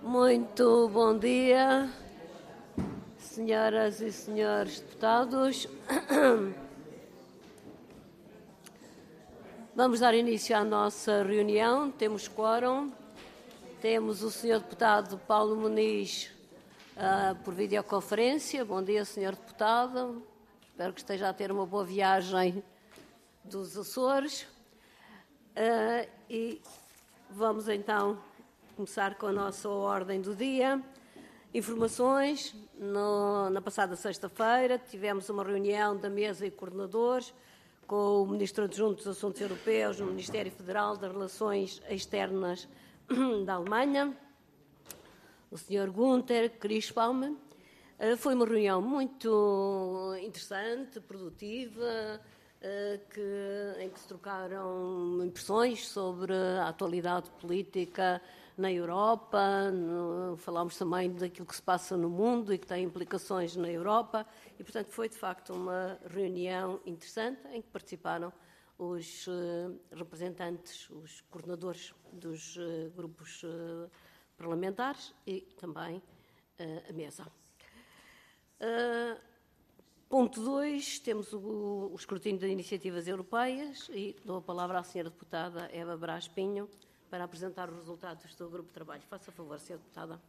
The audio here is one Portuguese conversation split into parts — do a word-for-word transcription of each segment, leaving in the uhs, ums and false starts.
Muito bom dia, senhoras e senhores deputados. Vamos dar início à nossa reunião. Temos quórum. Temos o senhor deputado Paulo Muniz uh, por videoconferência. Bom dia, senhor deputado. Espero que esteja a ter uma boa viagem dos Açores. Uh, e vamos então começar com a nossa ordem do dia. Informações. No, na passada sexta-feira tivemos uma reunião da mesa e coordenadores com o Ministro Adjunto dos Assuntos Europeus no Ministério Federal das Relações Externas da Alemanha, o senhor Günther Kirschbaum. Foi uma reunião muito interessante, produtiva, que, em que se trocaram impressões sobre a atualidade política na Europa. No, falámos também daquilo que se passa no mundo e que tem implicações na Europa e, portanto, foi de facto uma reunião interessante em que participaram os uh, representantes, os coordenadores dos uh, grupos uh, parlamentares e também uh, a mesa. Uh, ponto dois, temos o, o escrutínio de iniciativas europeias e dou a palavra à senhora deputada Eva Brás Pinho para apresentar os resultados do grupo de trabalho. Faça favor, senhora deputada.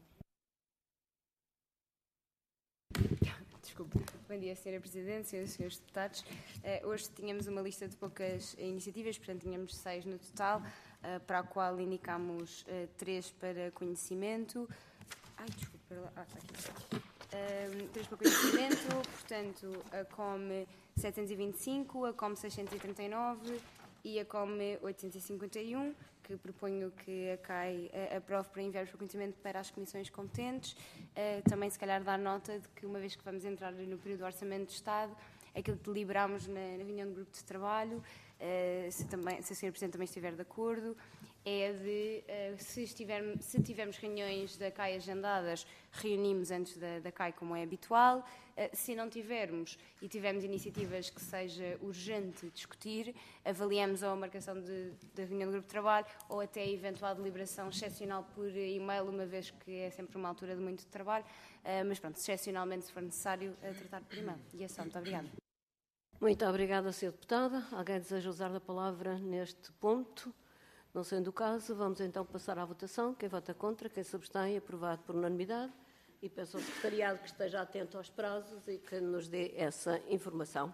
Desculpe. Bom dia, senhora Presidente, senhoras e senhores deputados. Uh, hoje tínhamos uma lista de poucas iniciativas, portanto tínhamos seis no total, uh, para a qual indicámos uh, três para conhecimento. Ai, desculpe, para lá. Ah, está aqui. Uh, três para conhecimento, portanto, a C O M setecentos e vinte e cinco, a C O M seiscentos e trinta e nove e a C O M oitocentos e cinquenta e um, que proponho que a C A I uh, aprove para enviarmos para conhecimento para as comissões competentes. Uh, também, se calhar, dar nota de que, uma vez que vamos entrar no período do Orçamento de Estado, aquilo que deliberámos na, na reunião do grupo de trabalho, uh, se, também, se a senhora Presidente também estiver de acordo, é de, uh, se, estiver, se tivermos reuniões da C A I agendadas, reunimos antes da, da C A I, como é habitual. Uh, se não tivermos e tivermos iniciativas que seja urgente discutir, avaliamos a marcação da reunião do grupo de trabalho ou até a eventual deliberação excepcional por e-mail, uma vez que é sempre uma altura de muito trabalho, uh, mas pronto, excepcionalmente, se for necessário, uh, tratar por e-mail. E é só. Muito obrigada. Muito obrigada, senhora deputada. Alguém deseja usar a palavra neste ponto? Não sendo o caso, vamos então passar à votação. Quem vota contra, quem se abstém, aprovado por unanimidade. E peço ao secretariado que esteja atento aos prazos e que nos dê essa informação.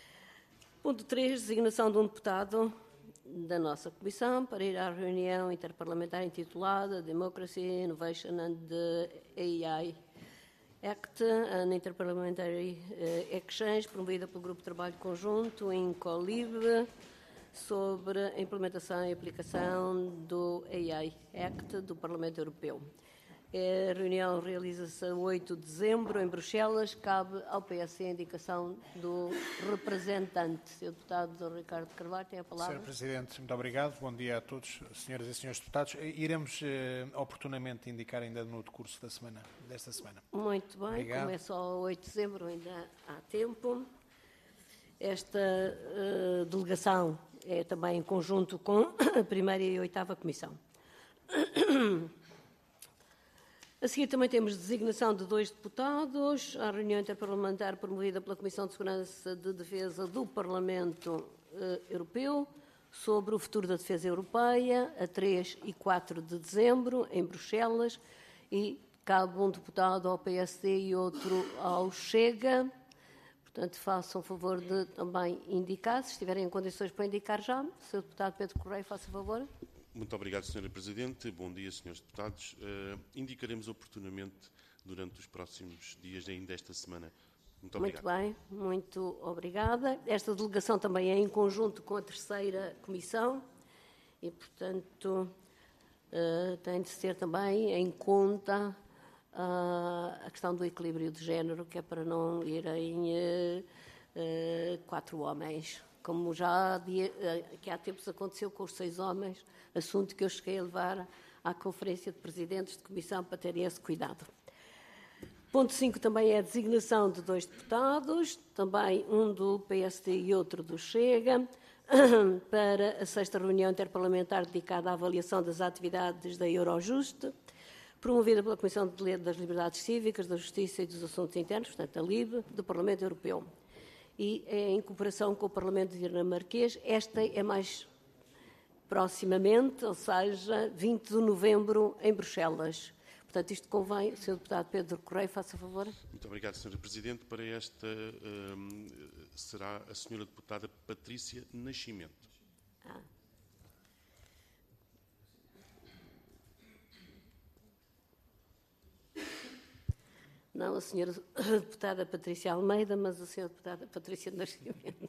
Ponto três, designação de um deputado da nossa comissão para ir à reunião interparlamentar intitulada Democracy, Innovation and A I Act and Interparliamentary Exchange, promovida pelo Grupo de Trabalho Conjunto INCOLIB, sobre a implementação e aplicação do A I Act do Parlamento Europeu. A reunião realiza-se a oito de dezembro em Bruxelas. Cabe ao P S a indicação do representante. senhor Deputado Ricardo Carvalho tem a palavra. senhora Presidente, muito obrigado. Bom dia a todos, senhoras e senhores deputados. Iremos eh, oportunamente indicar ainda no decurso da semana, desta semana. Muito bem. Obrigado. Como é só a oito de dezembro, ainda há tempo. Esta uh, delegação é também em conjunto com a primeira e a oitava comissão. A seguir também temos designação de dois deputados à reunião interparlamentar promovida pela Comissão de Segurança de Defesa do Parlamento uh, Europeu sobre o futuro da defesa europeia, a três e quatro de dezembro, em Bruxelas, e cabe um deputado ao P S D e outro ao Chega. Portanto, façam favor de também indicar, se estiverem em condições para indicar já. senhor Deputado Pedro Correia, faça favor. Muito obrigado, senhora Presidente. Bom dia, senhores deputados. Uh, indicaremos oportunamente durante os próximos dias, ainda esta semana. Muito obrigado. Muito bem, muito obrigada. Esta delegação também é em conjunto com a terceira comissão e, portanto, uh, tem de ser também em conta Uh, a questão do equilíbrio de género, que é para não irem uh, uh, quatro homens, como já havia, uh, que há tempos aconteceu com os seis homens, assunto que eu cheguei a levar à Conferência de Presidentes de Comissão para terem esse cuidado. Ponto cinco também é a designação de dois deputados, também um do P S D e outro do Chega, para a sexta reunião interparlamentar dedicada à avaliação das atividades da Eurojust, promovida pela Comissão das Liberdades Cívicas, da Justiça e dos Assuntos Internos, portanto, a LIBE, do Parlamento Europeu. E é em cooperação com o Parlamento dinamarquês. Esta é mais proximamente, ou seja, vinte de novembro, em Bruxelas. Portanto, isto convém, senhor Deputado Pedro Correia, faça favor. Muito obrigado, senhora Presidente. Para esta um, será a senhora Deputada Patrícia Nascimento. Ah. Não a senhora Deputada Patrícia Almeida, mas a senhora Deputada Patrícia Nascimento.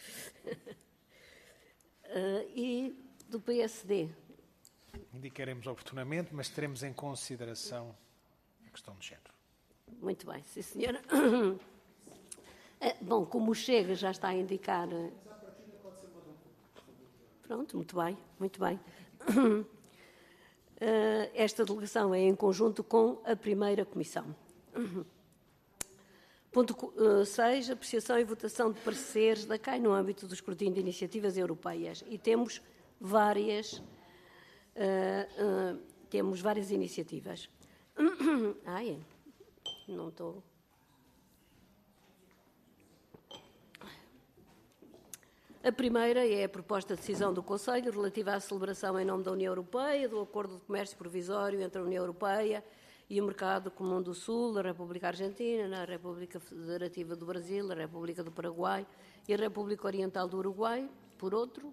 uh, e do P S D. Indicaremos oportunamente, mas teremos em consideração a questão de género. Muito bem, sim, senhora. Bom, como o Chega já está a indicar... Pronto, muito bem, muito bem. Esta delegação é em conjunto com a primeira comissão. Ponto seis, apreciação e votação de pareceres da C A I no âmbito do escrutínio de iniciativas europeias. E temos várias... Uh, uh, temos várias iniciativas. Ai, não estou... A primeira é a proposta de decisão do Conselho relativa à celebração em nome da União Europeia do Acordo de Comércio Provisório entre a União Europeia e o Mercado Comum do Sul, a República Argentina, a República Federativa do Brasil, a República do Paraguai e a República Oriental do Uruguai, por outro.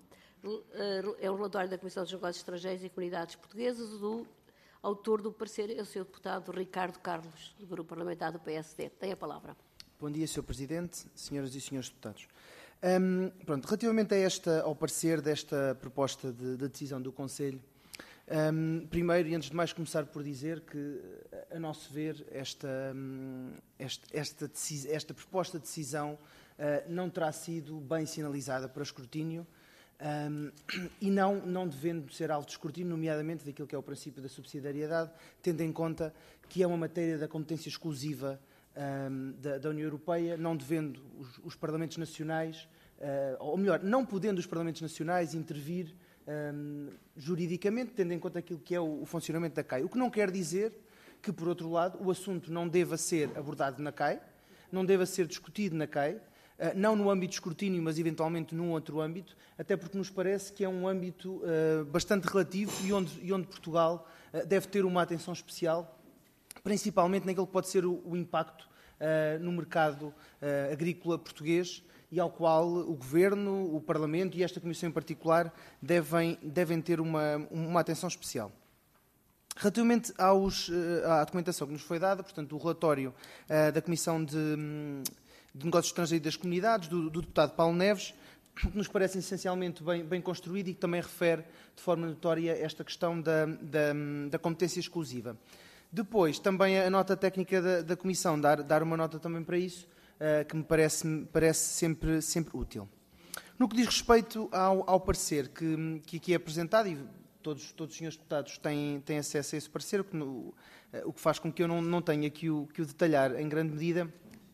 É um relatório da Comissão dos Negócios Estrangeiros e Comunidades Portuguesas. O autor do parecer é o senhor Deputado Ricardo Carlos, do Grupo Parlamentar do P S D. Tem a palavra. Bom dia, senhor Presidente, senhoras e senhores deputados. Um, pronto, relativamente a esta, ao parecer desta proposta de, de decisão do Conselho, um, primeiro e antes de mais começar por dizer que, a nosso ver, esta, esta, esta, esta proposta de decisão uh, não terá sido bem sinalizada para escrutínio. Um, e não, não devendo ser alvo de escrutínio, nomeadamente daquilo que é o princípio da subsidiariedade, tendo em conta que é uma matéria da competência exclusiva um, da, da União Europeia, não devendo os, os Parlamentos Nacionais, uh, ou melhor, não podendo os Parlamentos Nacionais intervir um, juridicamente, tendo em conta aquilo que é o, o funcionamento da C A I. O que não quer dizer que, por outro lado, o assunto não deva ser abordado na C A I, não deva ser discutido na C A I, Uh, não no âmbito de escrutínio, mas eventualmente num outro âmbito, até porque nos parece que é um âmbito uh, bastante relativo e onde, e onde Portugal uh, deve ter uma atenção especial, principalmente naquilo que pode ser o, o impacto uh, no mercado uh, agrícola português e ao qual o Governo, o Parlamento e esta Comissão em particular devem, devem ter uma, uma atenção especial. Relativamente aos, uh, à documentação que nos foi dada, portanto, o relatório uh, da Comissão de... Um, de Negócios Estrangeiros e das Comunidades, do, do deputado Paulo Neves, que nos parece essencialmente bem, bem construído e que também refere de forma notória esta questão da, da, da competência exclusiva. Depois, também a nota técnica da, da Comissão, dar, dar uma nota também para isso, uh, que me parece, me parece sempre, sempre útil. No que diz respeito ao, ao parecer que, que aqui é apresentado, e todos, todos os senhores deputados têm, têm acesso a esse parecer, o que, no, uh, o que faz com que eu não, não tenha que o, que o detalhar em grande medida,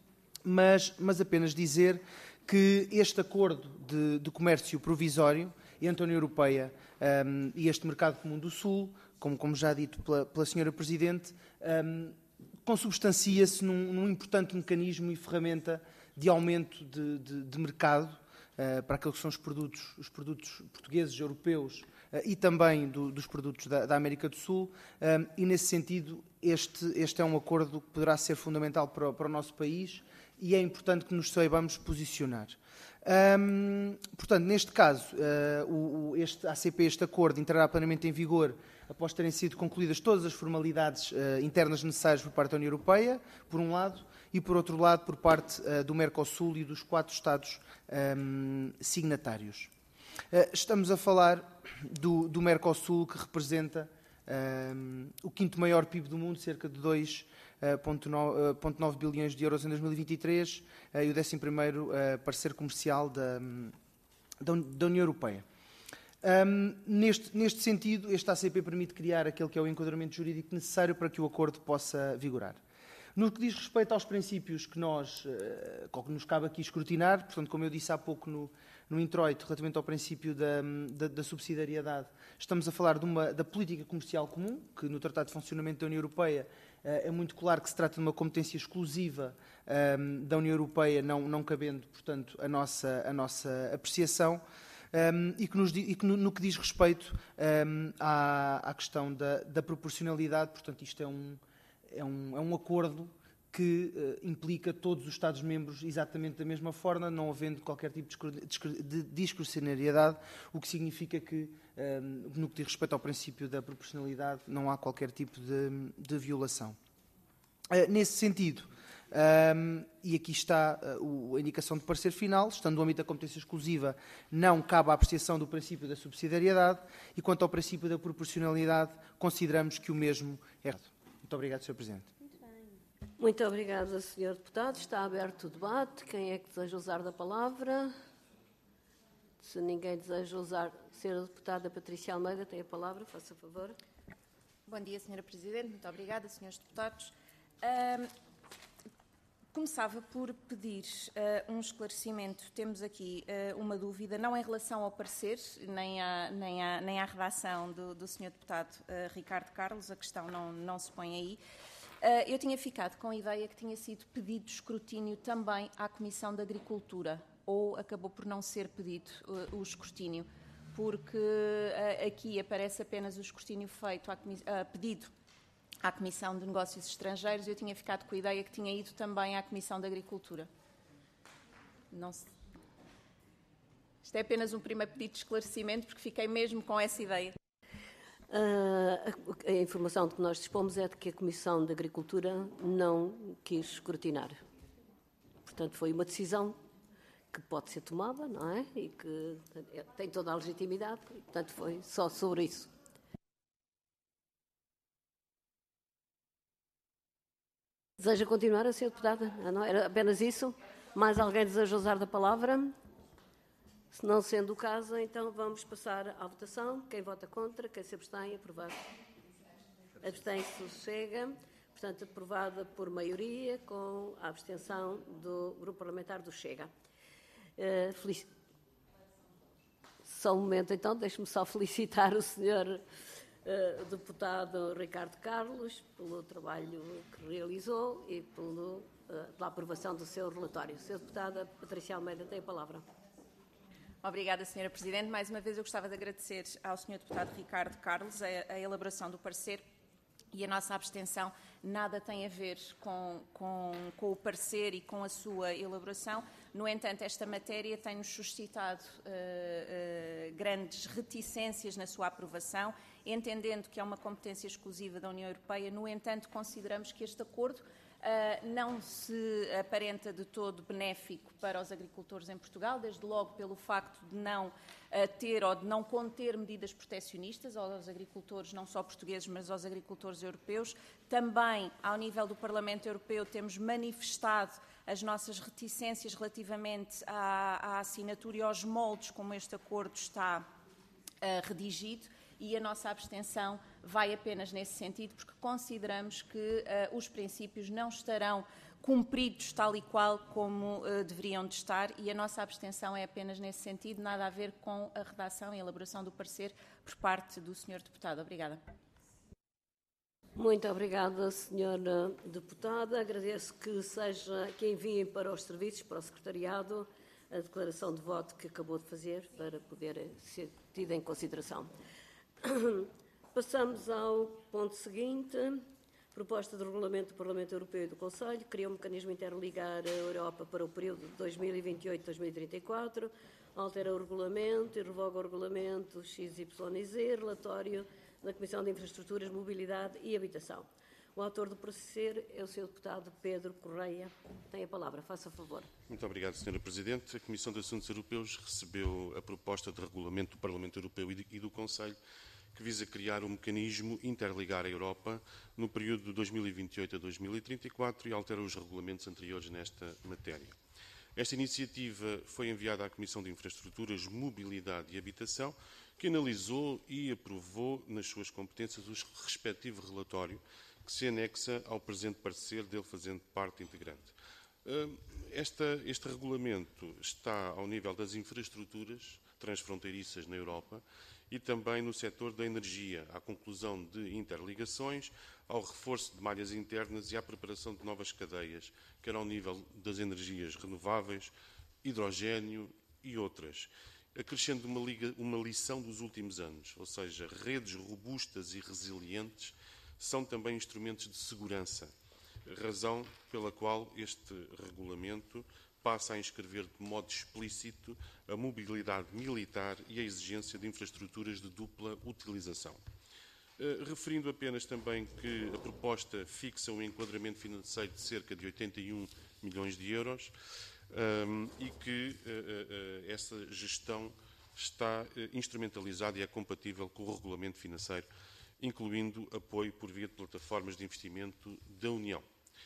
Mas, mas apenas dizer que este acordo de, de comércio provisório entre a União Europeia um, e este Mercado Comum do Sul, como, como já dito pela, pela senhora Presidente, um, consubstancia-se num, num importante mecanismo e ferramenta de aumento de, de, de mercado uh, para aqueles que são os produtos, os produtos portugueses, europeus uh, e também do, dos produtos da, da América do Sul, um, e nesse sentido este, este é um acordo que poderá ser fundamental para, para o nosso país e é importante que nos saibamos posicionar. Um, portanto, neste caso, uh, o, o, este A C P, este acordo, entrará plenamente em vigor após terem sido concluídas todas as formalidades uh, internas necessárias por parte da União Europeia, por um lado, e por outro lado, por parte uh, do Mercosul e dos quatro Estados um, signatários. Uh, estamos a falar do, do Mercosul, que representa um, o quinto maior P I B do mundo, cerca de dois vírgula nove bilhões de euros em dois mil e vinte e três, uh, e o décimo primeiro uh, parecer comercial da, da, da União Europeia. Um, neste, neste sentido, este A C P permite criar aquele que é o enquadramento jurídico necessário para que o acordo possa vigorar. No que diz respeito aos princípios que nós, uh, que nos cabe aqui escrutinar, portanto, como eu disse há pouco no, no introito relativamente ao princípio da, da, da subsidiariedade. Estamos a falar de uma, da política comercial comum, que no Tratado de Funcionamento da União Europeia é muito claro que se trata de uma competência exclusiva um, da União Europeia, não, não cabendo, portanto, a nossa, a nossa apreciação, um, e que, nos, e que no, no que diz respeito um, à, à questão da, da proporcionalidade, portanto, isto é um, é um, é um acordo que uh, implica todos os Estados-membros exatamente da mesma forma, não havendo qualquer tipo de discrecionariedade, o que significa que, um, no que diz respeito ao princípio da proporcionalidade, não há qualquer tipo de, de violação. Uh, nesse sentido, um, e aqui está uh, a indicação de parecer final, estando no âmbito da competência exclusiva, não cabe a apreciação do princípio da subsidiariedade, e quanto ao princípio da proporcionalidade, consideramos que o mesmo é. Muito obrigado, senhor Presidente. Muito obrigada, senhor Deputado. Está aberto o debate. Quem é que deseja usar da palavra? Se ninguém deseja usar, senhora Deputada Patrícia Almeida tem a palavra. Faça favor. Bom dia, senhora Presidente. Muito obrigada, senhores deputados. Um, começava por pedir uh, um esclarecimento. Temos aqui uh, uma dúvida, não em relação ao parecer, nem à, nem à, nem à redação do, do senhor Deputado uh, Ricardo Carlos. A questão não, não se põe aí. Uh, eu tinha ficado com a ideia que tinha sido pedido escrutínio também à Comissão de Agricultura, ou acabou por não ser pedido uh, o escrutínio, porque uh, aqui aparece apenas o escrutínio feito, à uh, pedido à Comissão de Negócios Estrangeiros, e eu tinha ficado com a ideia que tinha ido também à Comissão de Agricultura. Não se... Isto é apenas um primeiro pedido de esclarecimento, porque fiquei mesmo com essa ideia. Uh, a, a informação de que nós dispomos é de que a Comissão de Agricultura não quis escrutinar. Portanto, foi uma decisão que pode ser tomada, não é? E que tem toda a legitimidade, e, portanto, foi só sobre isso. Deseja continuar a ser deputada? Ah, não? Era apenas isso? Mais alguém deseja usar da palavra? Se não sendo o caso, então vamos passar à votação. Quem vota contra, quem se abstém, aprovado. Abstém-se, chega. Portanto, aprovada por maioria, com a abstenção do Grupo Parlamentar do Chega. Uh, felic... Só um momento, então, deixe-me só felicitar o senhor uh, deputado Ricardo Carlos pelo trabalho que realizou e pelo, uh, pela aprovação do seu relatório. senhora Deputada Patrícia Almeida tem a palavra. Obrigada, senhora Presidente. Mais uma vez eu gostava de agradecer ao senhor Deputado Ricardo Carlos a, a elaboração do parecer, e a nossa abstenção nada tem a ver com, com, com o parecer e com a sua elaboração. No entanto, esta matéria tem-nos suscitado uh, uh, grandes reticências na sua aprovação, entendendo que é uma competência exclusiva da União Europeia. No entanto, consideramos que este acordo Uh, não se aparenta de todo benéfico para os agricultores em Portugal, desde logo pelo facto de não uh, ter ou de não conter medidas proteccionistas aos agricultores, não só portugueses, mas aos agricultores europeus. Também, ao nível do Parlamento Europeu, temos manifestado as nossas reticências relativamente à, à assinatura e aos moldes como este acordo está uh, redigido. E a nossa abstenção vai apenas nesse sentido, porque consideramos que uh, os princípios não estarão cumpridos tal e qual como uh, deveriam de estar, e a nossa abstenção é apenas nesse sentido, nada a ver com a redação e elaboração do parecer por parte do senhor Deputado. Obrigada. Muito obrigada, senhora Deputada. Agradeço que seja que enviem para os serviços, para o Secretariado, a declaração de voto que acabou de fazer, para poder ser tida em consideração. Passamos ao ponto seguinte. Proposta de regulamento do Parlamento Europeu e do Conselho. Cria um mecanismo interligar a Europa para o período de dois mil e vinte e oito a dois mil e trinta e quatro. Altera o regulamento e revoga o regulamento X Y Z. Relatório da Comissão de Infraestruturas, Mobilidade e Habitação. O autor do parecer é o senhor Deputado Pedro Correia. Tem a palavra. Faça favor. Muito obrigado, senhora Presidente. A Comissão de Assuntos Europeus recebeu a proposta de regulamento do Parlamento Europeu e do Conselho, que visa criar um mecanismo interligar a Europa no período de dois mil e vinte e oito a dois mil e trinta e quatro e altera os regulamentos anteriores nesta matéria. Esta iniciativa foi enviada à Comissão de Infraestruturas, Mobilidade e Habitação, que analisou e aprovou nas suas competências o respectivo relatório, que se anexa ao presente parecer, dele fazendo parte integrante. Esta, este regulamento está ao nível das infraestruturas transfronteiriças na Europa e também no setor da energia, à conclusão de interligações, ao reforço de malhas internas e à preparação de novas cadeias, quer ao nível das energias renováveis, hidrogénio e outras, acrescendo uma, liga, uma lição dos últimos anos, ou seja, redes robustas e resilientes são também instrumentos de segurança, razão pela qual este regulamento passa a inscrever de modo explícito a mobilidade militar e a exigência de infraestruturas de dupla utilização. Uh, referindo apenas também que a proposta fixa um enquadramento financeiro de cerca de oitenta e um milhões de euros um, e que uh, uh, essa gestão está uh, instrumentalizada e é compatível com o regulamento financeiro, incluindo apoio por via de plataformas de investimento da União.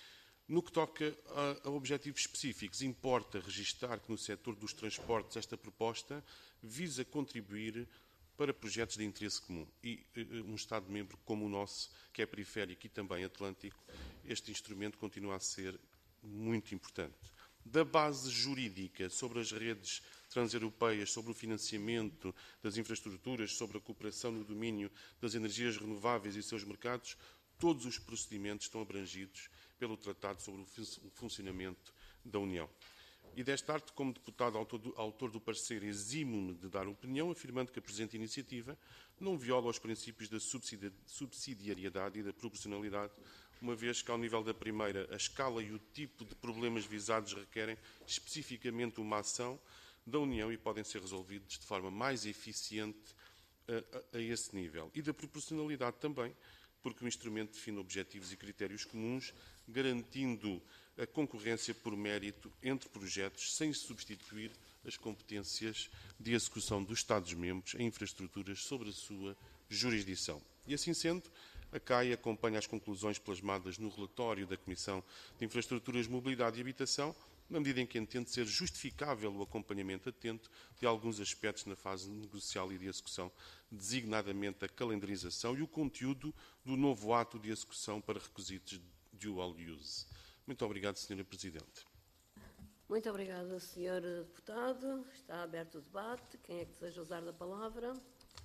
No que toca a, a objetivos específicos, importa registar que no setor dos transportes esta proposta visa contribuir para projetos de interesse comum e um Estado-membro como o nosso, que é periférico e também atlântico, este instrumento continua a ser muito importante. Da base jurídica sobre as redes transeuropeias, sobre o financiamento das infraestruturas, sobre a cooperação no domínio das energias renováveis e seus mercados, todos os procedimentos estão abrangidos pelo Tratado sobre o funcionamento da União. E desta arte, como deputado autor do, autor do parecer, eximo-me de dar opinião, afirmando que a presente iniciativa não viola os princípios da subsidiariedade e da proporcionalidade, uma vez que, ao nível da primeira, a escala e o tipo de problemas visados requerem especificamente uma ação da União e podem ser resolvidos de forma mais eficiente a, a, a esse nível. E da proporcionalidade também, porque o instrumento define objetivos e critérios comuns, garantindo a concorrência por mérito entre projetos, sem substituir as competências de execução dos Estados-membros em infraestruturas sobre a sua jurisdição. E assim sendo, a C A I acompanha as conclusões plasmadas no relatório da Comissão de Infraestruturas, Mobilidade e Habitação, na medida em que entende ser justificável o acompanhamento atento de alguns aspectos na fase negocial e de execução, designadamente a calendarização e o conteúdo do novo ato de execução para requisitos dual use. Muito obrigado, senhora Presidente. Muito obrigada, senhor Deputado. Está aberto o debate. Quem é que deseja usar da palavra?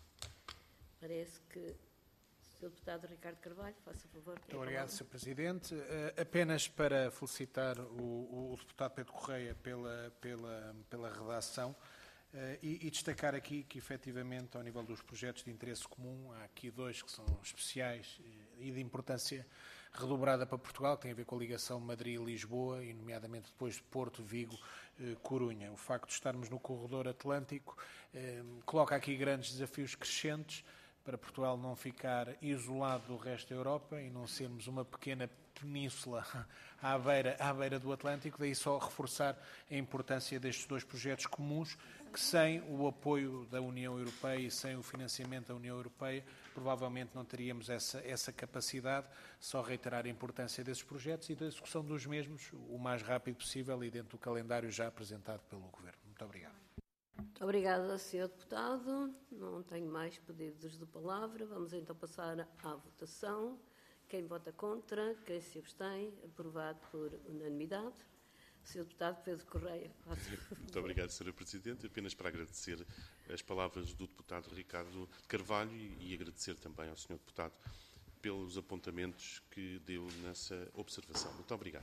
Parece que o senhor Deputado Ricardo Carvalho, faça favor. Muito obrigado, senhor Presidente. Uh, apenas para felicitar o, o deputado Pedro Correia pela, pela, pela redação uh, e, e destacar aqui que, efetivamente, ao nível dos projetos de interesse comum, há aqui dois que são especiais e de importância redobrada para Portugal, que tem a ver com a ligação Madrid-Lisboa e, nomeadamente, depois de Porto, Vigo, eh, Corunha. O facto de estarmos no corredor atlântico eh, coloca aqui grandes desafios crescentes para Portugal não ficar isolado do resto da Europa e não sermos uma pequena península à beira, à beira do Atlântico, daí só reforçar a importância destes dois projetos comuns que, sem o apoio da União Europeia e sem o financiamento da União Europeia, provavelmente não teríamos essa, essa capacidade. Só reiterar a importância desses projetos e da execução dos mesmos o mais rápido possível e dentro do calendário já apresentado pelo Governo. Muito obrigado. Muito obrigada, senhor Deputado. Não tenho mais pedidos de palavra. Vamos então passar à votação. Quem vota contra, quem se abstém, aprovado por unanimidade. senhor Deputado Pedro Correia. Muito obrigado, senhora Presidente. Apenas para agradecer as palavras do Deputado Ricardo Carvalho e, e agradecer também ao senhor Deputado pelos apontamentos que deu nessa observação. Muito obrigado.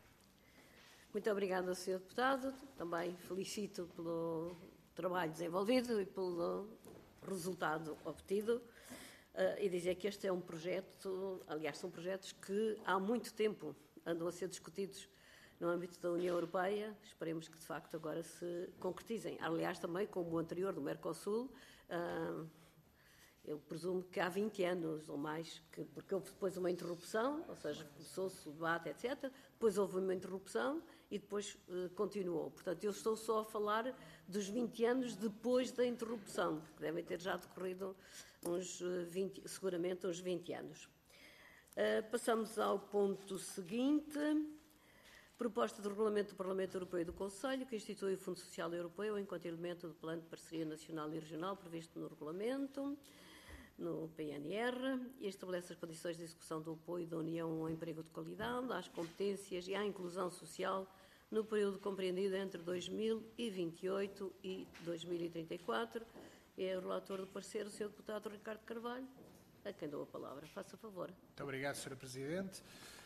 Muito obrigada, senhor Deputado. Também felicito pelo trabalho desenvolvido e pelo resultado obtido. Uh, e dizer que este é um projeto, aliás, são projetos que há muito tempo andam a ser discutidos no âmbito da União Europeia. Esperemos que, de facto, agora se concretizem. Aliás, também, como o anterior do Mercosul, uh, eu presumo que há vinte anos ou mais, que, porque houve depois uma interrupção, ou seja, começou-se o debate, etcétera. Depois houve uma interrupção e depois uh, continuou. Portanto, eu estou só a falar dos vinte anos depois da interrupção, que devem ter já decorrido uns vinte, seguramente uns vinte anos. Uh, passamos ao ponto seguinte. Proposta de regulamento do Parlamento Europeu e do Conselho, que institui o Fundo Social Europeu enquanto elemento do Plano de Parceria Nacional e Regional previsto no regulamento, no P N R, e estabelece as condições de execução do apoio da União ao emprego de qualidade, às competências e à inclusão social no período compreendido entre dois mil e vinte e oito e dois mil e trinta e quatro. É o relator do parecer, o senhor deputado Ricardo Carvalho, a quem dou a palavra. Faça favor. Muito obrigado, senhora Presidente.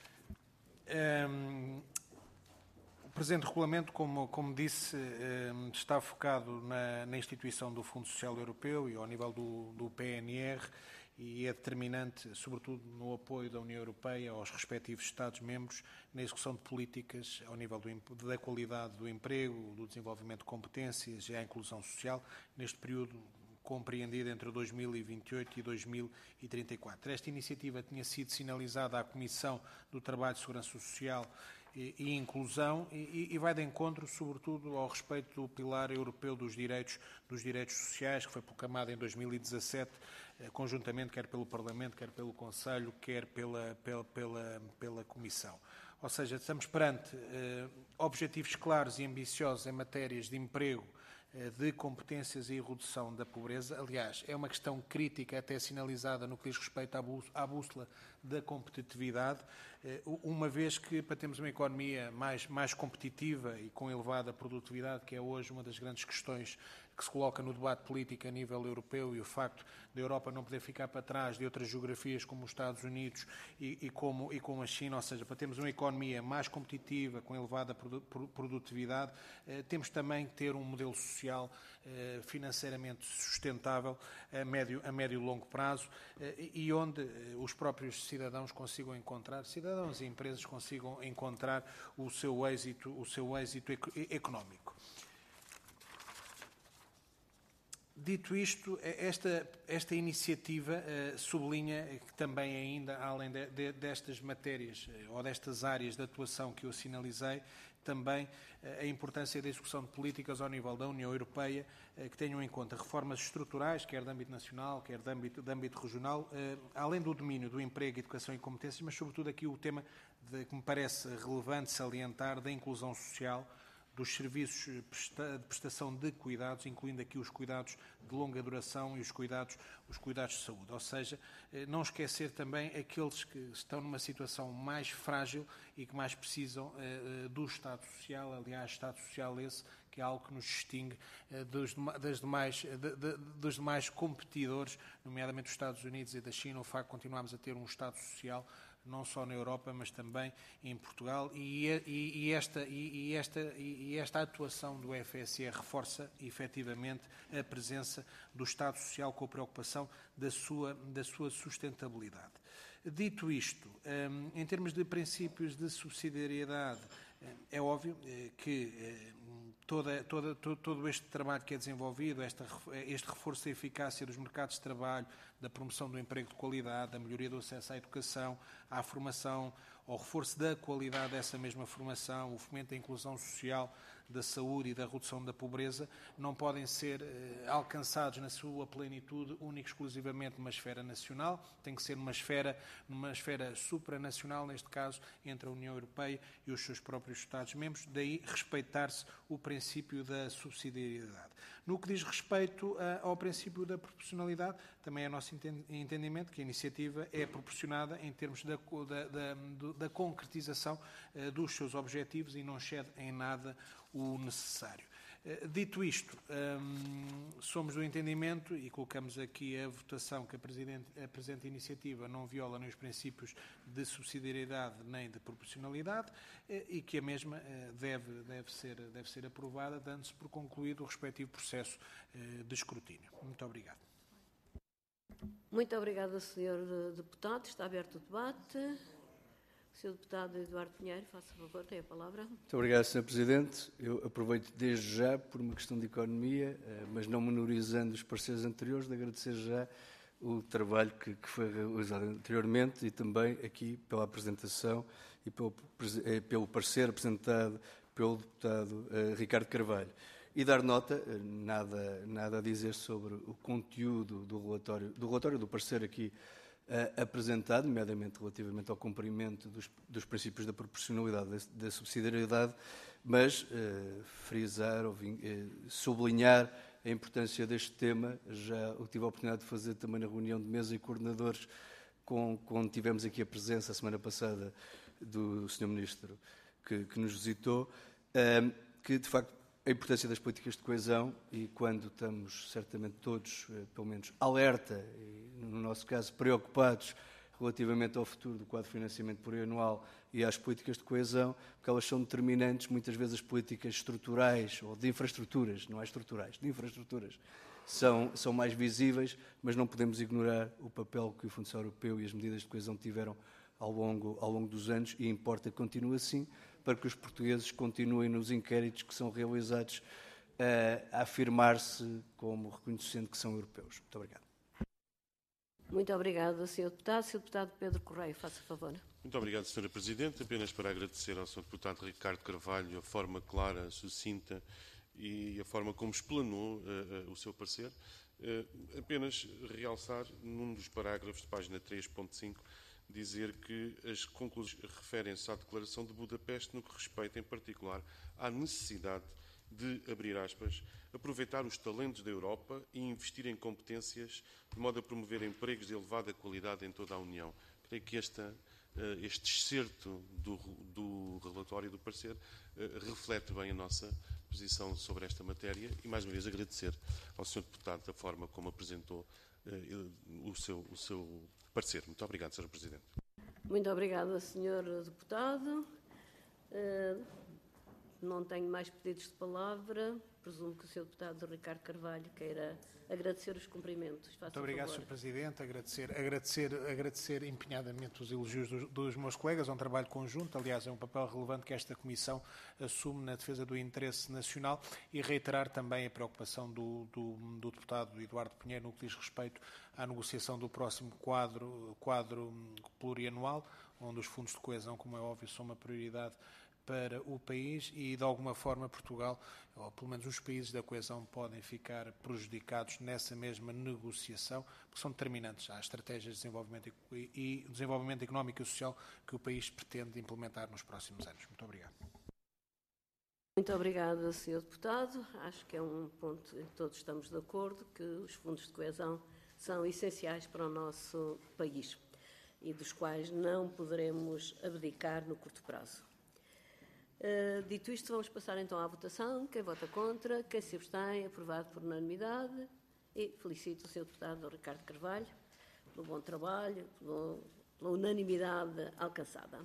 Um, o presente regulamento, como, como disse, um, está focado na, na instituição do Fundo Social Europeu e ao nível do, do P N R, e é determinante, sobretudo, no apoio da União Europeia aos respectivos Estados-membros na execução de políticas ao nível do, da qualidade do emprego, do desenvolvimento de competências e à inclusão social, neste período compreendido entre dois mil e vinte e oito e dois mil e trinta e quatro. Esta iniciativa tinha sido sinalizada à Comissão do Trabalho, Segurança Social e, e Inclusão e, e vai de encontro, sobretudo, ao respeito do Pilar Europeu dos Direitos, dos Direitos Sociais, que foi proclamado em dois mil e dezassete, conjuntamente, quer pelo Parlamento, quer pelo Conselho, quer pela, pela, pela, pela Comissão. Ou seja, estamos perante eh, objetivos claros e ambiciosos em matérias de emprego, eh, de competências e redução da pobreza. Aliás, é uma questão crítica, até sinalizada no que diz respeito à, bú à bússola da competitividade, eh, uma vez que, para termos uma economia mais, mais competitiva e com elevada produtividade, que é hoje uma das grandes questões que se coloca no debate político a nível europeu, e o facto da Europa não poder ficar para trás de outras geografias como os Estados Unidos e, e, como, e como a China, ou seja, para termos uma economia mais competitiva, com elevada produtividade, eh, temos também que ter um modelo social eh, financeiramente sustentável a médio, a médio e longo prazo eh, e onde eh, os próprios cidadãos consigam encontrar, cidadãos e empresas consigam encontrar o seu êxito, o seu êxito económico. Dito isto, esta, esta iniciativa uh, sublinha que também ainda, além de, de, destas matérias uh, ou destas áreas de atuação que eu sinalizei, também uh, a importância da execução de políticas ao nível da União Europeia uh, que tenham em conta reformas estruturais, quer de âmbito nacional, quer de âmbito, de âmbito regional, uh, além do domínio do emprego, educação e competências, mas sobretudo aqui o tema de, que me parece relevante salientar da inclusão social, dos serviços de prestação de cuidados, incluindo aqui os cuidados de longa duração e os cuidados, os cuidados de saúde. Ou seja, não esquecer também aqueles que estão numa situação mais frágil e que mais precisam do Estado Social. Aliás, Estado Social esse que é algo que nos distingue dos, das demais, de, de, dos demais competidores, nomeadamente dos Estados Unidos e da China, o facto de continuarmos a ter um Estado Social não só na Europa, mas também em Portugal, e, e, e, esta, e, esta, e esta atuação do F S E reforça, efetivamente, a presença do Estado Social com a preocupação da sua, da sua sustentabilidade. Dito isto, em termos de princípios de subsidiariedade, é óbvio que toda, toda, todo, todo este trabalho que é desenvolvido, esta, este reforço da eficácia dos mercados de trabalho, da promoção do emprego de qualidade, da melhoria do acesso à educação, à formação, ao reforço da qualidade dessa mesma formação, o fomento da inclusão social, da saúde e da redução da pobreza, não podem ser eh, alcançados na sua plenitude única e exclusivamente numa esfera nacional, tem que ser numa esfera, numa esfera supranacional, neste caso, entre a União Europeia e os seus próprios Estados-membros, daí respeitar-se o princípio da subsidiariedade. No que diz respeito a, ao princípio da proporcionalidade, também é nosso entendimento que a iniciativa é proporcionada em termos da, da, da, da concretização uh, dos seus objetivos e não excede em nada o necessário. Uh, dito isto, um, somos do entendimento e colocamos aqui a votação que a, a presente iniciativa não viola nem os princípios de subsidiariedade nem de proporcionalidade uh, e que a mesma uh, deve, deve, ser, deve ser aprovada, dando-se por concluído o respectivo processo uh, de escrutínio. Muito obrigado. Muito obrigada, senhor Deputado. Está aberto o debate. O senhor Deputado Eduardo Pinheiro, faça favor, tem a palavra. Muito obrigado, senhor Presidente. Eu aproveito desde já, por uma questão de economia, mas não menorizando os pareceres anteriores, de agradecer já o trabalho que, que foi realizado anteriormente e também aqui pela apresentação e pelo, pelo parecer apresentado pelo Deputado uh, Ricardo Carvalho. E dar nota, nada, nada a dizer sobre o conteúdo do relatório, do relatório do parecer aqui uh, apresentado, nomeadamente relativamente ao cumprimento dos, dos princípios da proporcionalidade, da, da subsidiariedade, mas uh, frisar ou uh, sublinhar a importância deste tema. Já o tive a oportunidade de fazer também na reunião de mesa e coordenadores, com, quando tivemos aqui a presença, a semana passada, do senhor Ministro que, que nos visitou. que, de facto, a importância das políticas de coesão, e quando estamos certamente todos, pelo menos, alerta, e no nosso caso preocupados relativamente ao futuro do quadro de financiamento plurianual e às políticas de coesão, porque elas são determinantes, muitas vezes as políticas estruturais, ou de infraestruturas, não é estruturais, de infraestruturas, são, são mais visíveis, mas não podemos ignorar o papel que o Fundo Social Europeu e as medidas de coesão tiveram ao longo, ao longo dos anos, e importa que continue assim, para que os portugueses continuem nos inquéritos que são realizados uh, a afirmar-se como reconhecendo que são europeus. Muito obrigado. Muito obrigada, senhor Deputado. senhor Deputado Pedro Correia, faça favor. Muito obrigado, senhora Presidente. Apenas para agradecer ao senhor Deputado Ricardo Carvalho a forma clara, sucinta e a forma como explanou uh, uh, o seu parecer. Uh, apenas realçar, num dos parágrafos de página três ponto cinco, dizer que as conclusões referem-se à Declaração de Budapeste no que respeita, em particular, à necessidade de, abrir aspas, aproveitar os talentos da Europa e investir em competências de modo a promover empregos de elevada qualidade em toda a União. Creio que esta, este excerto do, do relatório do parecer reflete bem a nossa posição sobre esta matéria e, mais uma vez, agradecer ao senhor Deputado da forma como apresentou o seu, o seu parecer. Muito obrigado, senhora Presidente. Muito obrigada, senhor Deputado. Uh, não tenho mais pedidos de palavra. Presumo que o senhor Deputado Ricardo Carvalho queira agradecer os cumprimentos. Faça Muito obrigado, favor. senhor Presidente. Agradecer, agradecer, agradecer empenhadamente os elogios dos, dos meus colegas. É um trabalho conjunto. Aliás, é um papel relevante que esta Comissão assume na defesa do interesse nacional, e reiterar também a preocupação do, do, do deputado Eduardo Pinheiro no que diz respeito à negociação do próximo quadro, quadro plurianual, onde os fundos de coesão, como é óbvio, são uma prioridade para o país, e de alguma forma Portugal, ou pelo menos os países da coesão, podem ficar prejudicados nessa mesma negociação, porque são determinantes às estratégias de desenvolvimento e desenvolvimento económico e social que o país pretende implementar nos próximos anos. Muito obrigado. Muito obrigada, senhor Deputado. Acho que é um ponto em que todos estamos de acordo, que os fundos de coesão são essenciais para o nosso país e dos quais não poderemos abdicar no curto prazo. Uh, dito isto, vamos passar então à votação. Quem vota contra, quem se abstém, aprovado por unanimidade. E felicito o senhor Deputado Ricardo Carvalho pelo bom trabalho, pelo, pela unanimidade alcançada.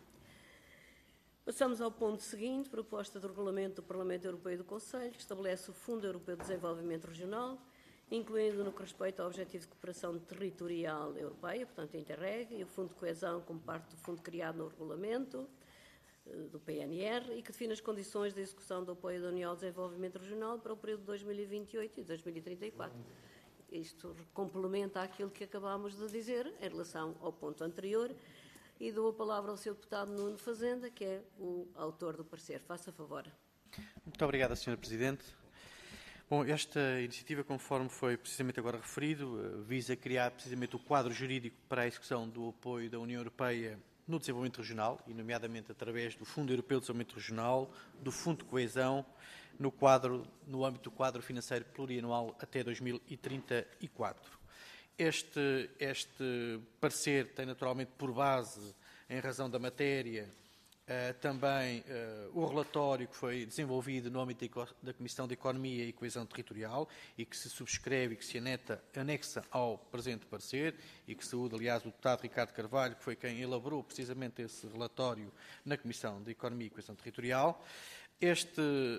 Passamos ao ponto seguinte, proposta de regulamento do Parlamento Europeu e do Conselho, que estabelece o Fundo Europeu de Desenvolvimento Regional, incluindo no que respeita ao Objetivo de Cooperação Territorial Europeia, portanto Interreg, e o Fundo de Coesão como parte do fundo criado no regulamento do P N R, e que define as condições de execução do apoio da União ao Desenvolvimento Regional para o período de dois mil e vinte e oito e dois mil e trinta e quatro. Isto complementa aquilo que acabámos de dizer em relação ao ponto anterior, e dou a palavra ao senhor Deputado Nuno Fazenda, que é o autor do parecer. Faça favor. Muito obrigado, senhora Presidente. Bom, esta iniciativa, conforme foi precisamente agora referido, visa criar precisamente o quadro jurídico para a execução do apoio da União Europeia no desenvolvimento regional, e nomeadamente através do Fundo Europeu de Desenvolvimento Regional, do Fundo de Coesão, no, quadro, no âmbito do quadro financeiro plurianual até dois mil e trinta e quatro. Este, este parecer tem naturalmente por base, em razão da matéria, Uh, também uh, o relatório que foi desenvolvido no âmbito da Comissão de Economia e Coesão Territorial e que se subscreve e que se aneta, anexa ao presente parecer, e que saúde, aliás, o deputado Ricardo Carvalho, que foi quem elaborou precisamente esse relatório na Comissão de Economia e Coesão Territorial. Este,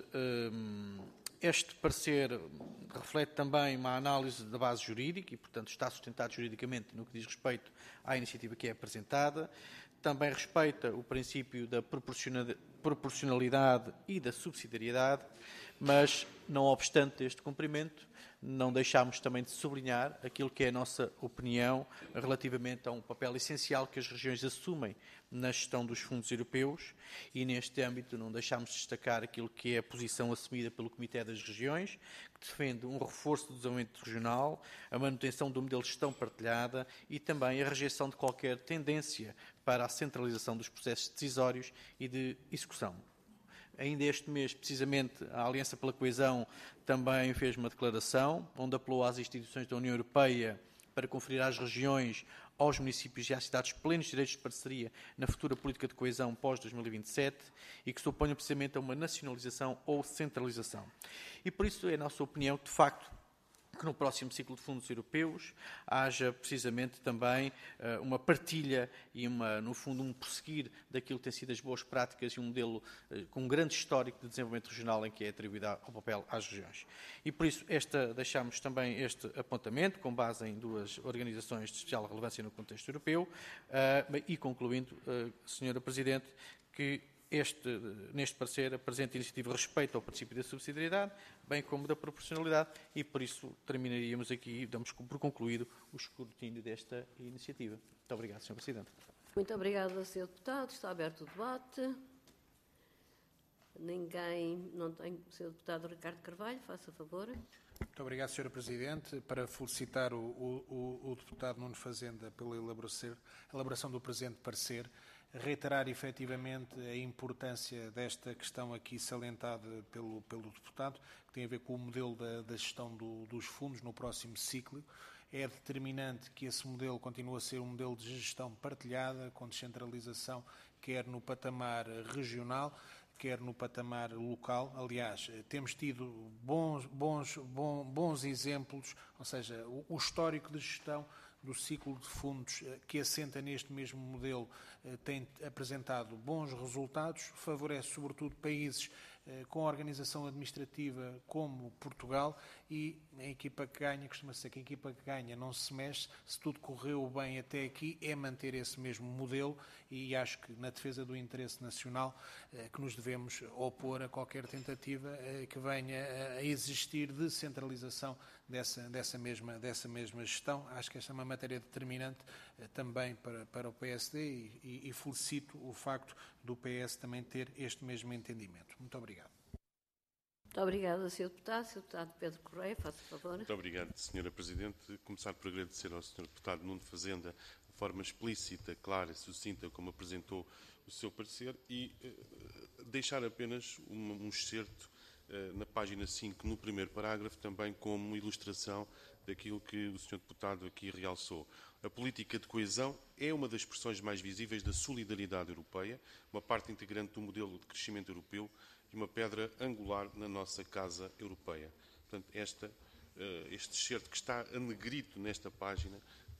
um, este parecer reflete também uma análise da base jurídica e, portanto, está sustentado juridicamente no que diz respeito à iniciativa que é apresentada. Também respeita o princípio da proporcionalidade e da subsidiariedade, mas, não obstante este cumprimento, não deixamos também de sublinhar aquilo que é a nossa opinião relativamente a um papel essencial que as regiões assumem na gestão dos fundos europeus, e neste âmbito não deixamos de destacar aquilo que é a posição assumida pelo Comitê das Regiões, que defende um reforço do desenvolvimento regional, a manutenção do modelo de gestão partilhada e também a rejeição de qualquer tendência para a centralização dos processos decisórios e de execução. Ainda este mês, precisamente, a Aliança pela Coesão também fez uma declaração, onde apelou às instituições da União Europeia para conferir às regiões aos municípios e às cidades plenos direitos de parceria na futura política de coesão pós dois mil e vinte e sete e que se oponham precisamente a uma nacionalização ou centralização. E por isso é a nossa opinião, de facto, que no próximo ciclo de fundos europeus haja precisamente também uh, uma partilha e, uma, no fundo, um prosseguir daquilo que tem sido as boas práticas e um modelo uh, com um grande histórico de desenvolvimento regional em que é atribuído ao papel às regiões. E por isso esta, deixamos também este apontamento com base em duas organizações de especial relevância no contexto europeu uh, e concluindo, uh, senhora Presidente, que Este, neste parecer, a presente iniciativa respeita ao princípio da subsidiariedade, bem como da proporcionalidade, e por isso terminaríamos aqui e damos por concluído o escrutínio desta iniciativa. Muito obrigado, senhor Presidente. Muito obrigada, senhor Deputado. Está aberto o debate. Ninguém, não tem, senhor Deputado Ricardo Carvalho, faça favor. Muito obrigado, senhora Presidente. Para felicitar o, o, o deputado Nuno Fazenda pela elaboração do presente parecer, reiterar efetivamente a importância desta questão aqui salientada pelo, pelo deputado, que tem a ver com o modelo da, da gestão do, dos fundos no próximo ciclo. É determinante que esse modelo continue a ser um modelo de gestão partilhada, com descentralização, quer no patamar regional, quer no patamar local. Aliás, temos tido bons, bons, bons, bons exemplos, ou seja, o, o histórico de gestão do ciclo de fundos que assenta neste mesmo modelo tem apresentado bons resultados, favorece sobretudo países com organização administrativa como Portugal, e a equipa que ganha, costuma-se dizer que a equipa que ganha não se mexe. Se tudo correu bem até aqui, é manter esse mesmo modelo, e acho que na defesa do interesse nacional que nos devemos opor a qualquer tentativa que venha a existir de centralização dessa, dessa, mesma, dessa mesma gestão. Acho que esta é uma matéria determinante também para, para o P S D e, e, e felicito o facto do P S também ter este mesmo entendimento. Muito obrigado. Muito obrigada, senhor Deputado. senhor Deputado Pedro Correia, faça favor. Muito obrigado, senhora Presidente. Começar por agradecer ao senhor Deputado Nuno Fazenda a forma explícita, clara e sucinta como apresentou o seu parecer, e uh, deixar apenas um, um excerto uh, na página cinco, no primeiro parágrafo, também como ilustração daquilo que o senhor Deputado aqui realçou. A política de coesão é uma das expressões mais visíveis da solidariedade europeia, uma parte integrante do modelo de crescimento europeu e uma pedra angular na nossa casa europeia. Portanto, esta, este excerto que está a negrito nesta página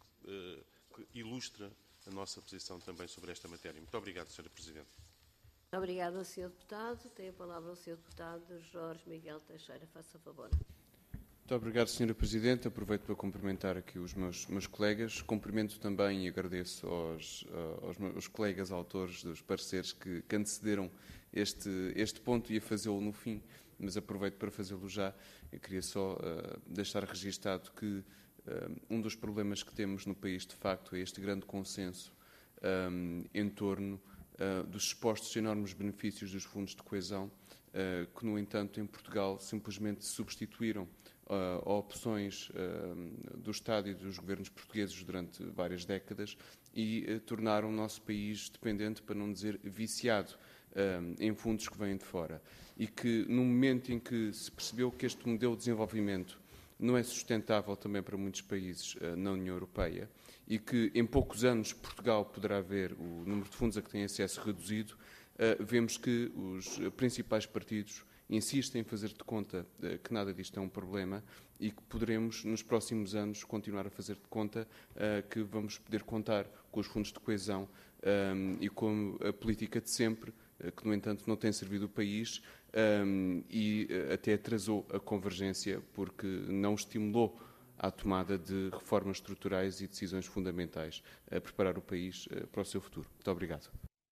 que ilustra a nossa posição também sobre esta matéria. Muito obrigado, senhora Presidente. Muito obrigada, senhor Deputado. Tem a palavra o senhor Deputado Jorge Miguel Teixeira. Faça favor. Muito obrigado, senhora Presidente. Aproveito para cumprimentar aqui os meus, meus colegas. Cumprimento também e agradeço aos, aos meus colegas autores dos pareceres que, que antecederam este, este ponto e a fazê-lo no fim, mas aproveito para fazê-lo já. Eu queria só uh, deixar registado que uh, um dos problemas que temos no país, de facto, é este grande consenso um, em torno uh, dos supostos enormes benefícios dos fundos de coesão, uh, que, no entanto, em Portugal simplesmente substituíram Uh, opções uh, do Estado e dos governos portugueses durante várias décadas e uh, tornaram o nosso país dependente, para não dizer viciado, uh, em fundos que vêm de fora. E que, no momento em que se percebeu que este modelo de desenvolvimento não é sustentável também para muitos países uh, na União Europeia e que em poucos anos Portugal poderá ver o número de fundos a que tem acesso reduzido, uh, vemos que os principais partidos insistem em fazer de conta que nada disto é um problema e que poderemos, nos próximos anos, continuar a fazer de conta uh, que vamos poder contar com os fundos de coesão um, e com a política de sempre, uh, que, no entanto, não tem servido o país um, e uh, até atrasou a convergência porque não estimulou a tomada de reformas estruturais e decisões fundamentais a preparar o país uh, para o seu futuro. Muito obrigado.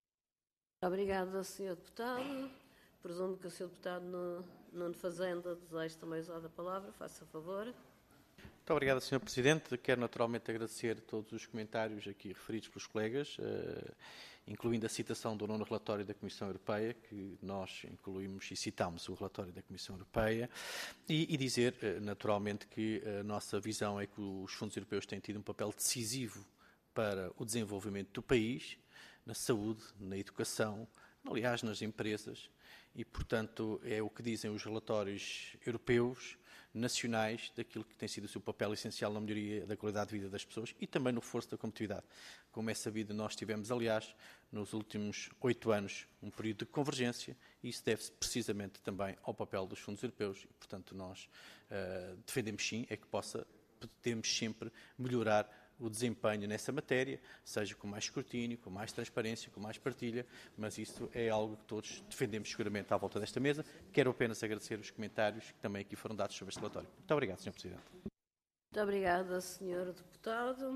Obrigada, senhor Deputado. Presumo que o senhor Deputado Nuno Fazenda deseja também usar a palavra. Faça favor. Muito obrigado, senhor Presidente. Quero naturalmente agradecer todos os comentários aqui referidos pelos colegas, uh, incluindo a citação do nono relatório da Comissão Europeia, que nós incluímos e citamos o relatório da Comissão Europeia, e, e dizer, uh, naturalmente, que a nossa visão é que os fundos europeus têm tido um papel decisivo para o desenvolvimento do país, na saúde, na educação, aliás, nas empresas. E, portanto, é o que dizem os relatórios europeus, nacionais daquilo que tem sido o seu papel essencial na melhoria da qualidade de vida das pessoas e também no reforço da competitividade. Como é sabido, nós tivemos, aliás, nos últimos oito anos, um período de convergência e isso deve-se precisamente também ao papel dos fundos europeus e, portanto, nós uh, defendemos sim é que possa, podemos sempre melhorar o desempenho nessa matéria, seja com mais escrutínio, com mais transparência, com mais partilha, mas isso é algo que todos defendemos seguramente à volta desta mesa. Quero apenas agradecer os comentários que também aqui foram dados sobre este relatório. Muito obrigado, senhor Presidente. Muito obrigada, senhor Deputado.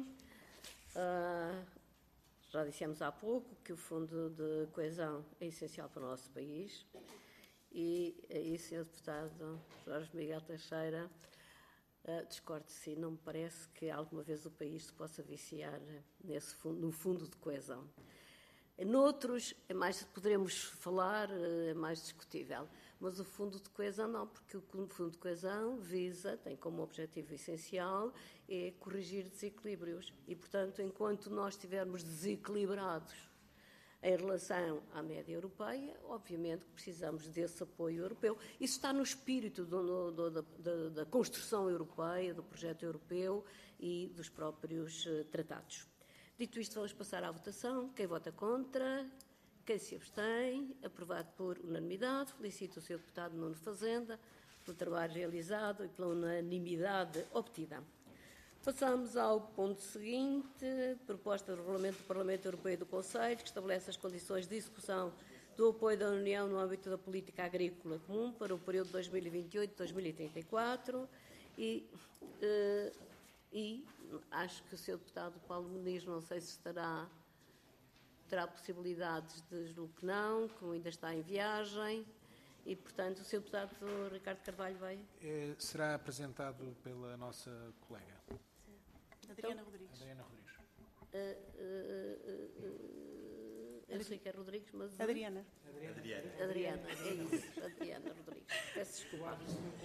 Uh, já dissemos há pouco que o Fundo de Coesão é essencial para o nosso país e aí, senhor Deputado Jorge Miguel Teixeira, Uh, discordo de si, não me parece que alguma vez o país se possa viciar nesse fundo, no fundo de coesão. Noutros, é mais, poderemos falar, é mais discutível, mas o fundo de coesão não, porque o fundo de coesão visa, tem como objetivo essencial, é corrigir desequilíbrios e, portanto, enquanto nós estivermos desequilibrados em relação à média europeia, obviamente que precisamos desse apoio europeu. Isso está no espírito do, do, do, da, da construção europeia, do projeto europeu e dos próprios uh, tratados. Dito isto, vamos passar à votação. Quem vota contra? Quem se abstém? Aprovado por unanimidade. Felicito o senhor Deputado Nuno Fazenda pelo trabalho realizado e pela unanimidade obtida. Passamos ao ponto seguinte, proposta de regulamento do Parlamento Europeu e do Conselho, que estabelece as condições de execução do apoio da União no âmbito da política agrícola comum para o período dois mil e vinte e oito a dois mil e trinta e quatro e, eh, e acho que o senhor Deputado Paulo Muniz, não sei se estará, terá possibilidades de, julgo que não, como ainda está em viagem. E, portanto, o senhor Deputado Ricardo Carvalho vai... É, será apresentado pela nossa colega. Adriana Rodrigues. Adriana Rodrigues. Uh, uh, uh, uh, eu sei que é Rodrigues, mas... Adriana. Adriana. Adriana, é isso. Adriana Rodrigues. Peço desculpa.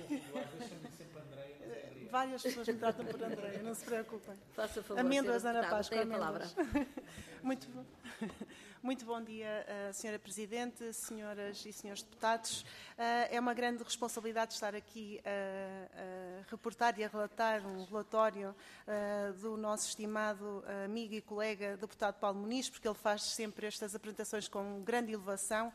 Várias pessoas me tratam por Andreia, não se preocupem. Faça favor, Amêndoas, Ana deputado, Páscoa, tem a palavra. Muito bom. Muito bom dia, senhora Presidente, senhoras e senhores deputados. É uma grande responsabilidade estar aqui a, a reportar e a relatar um relatório do nosso estimado amigo e colega deputado Paulo Muniz, porque ele faz sempre estas apresentações com grande elevação.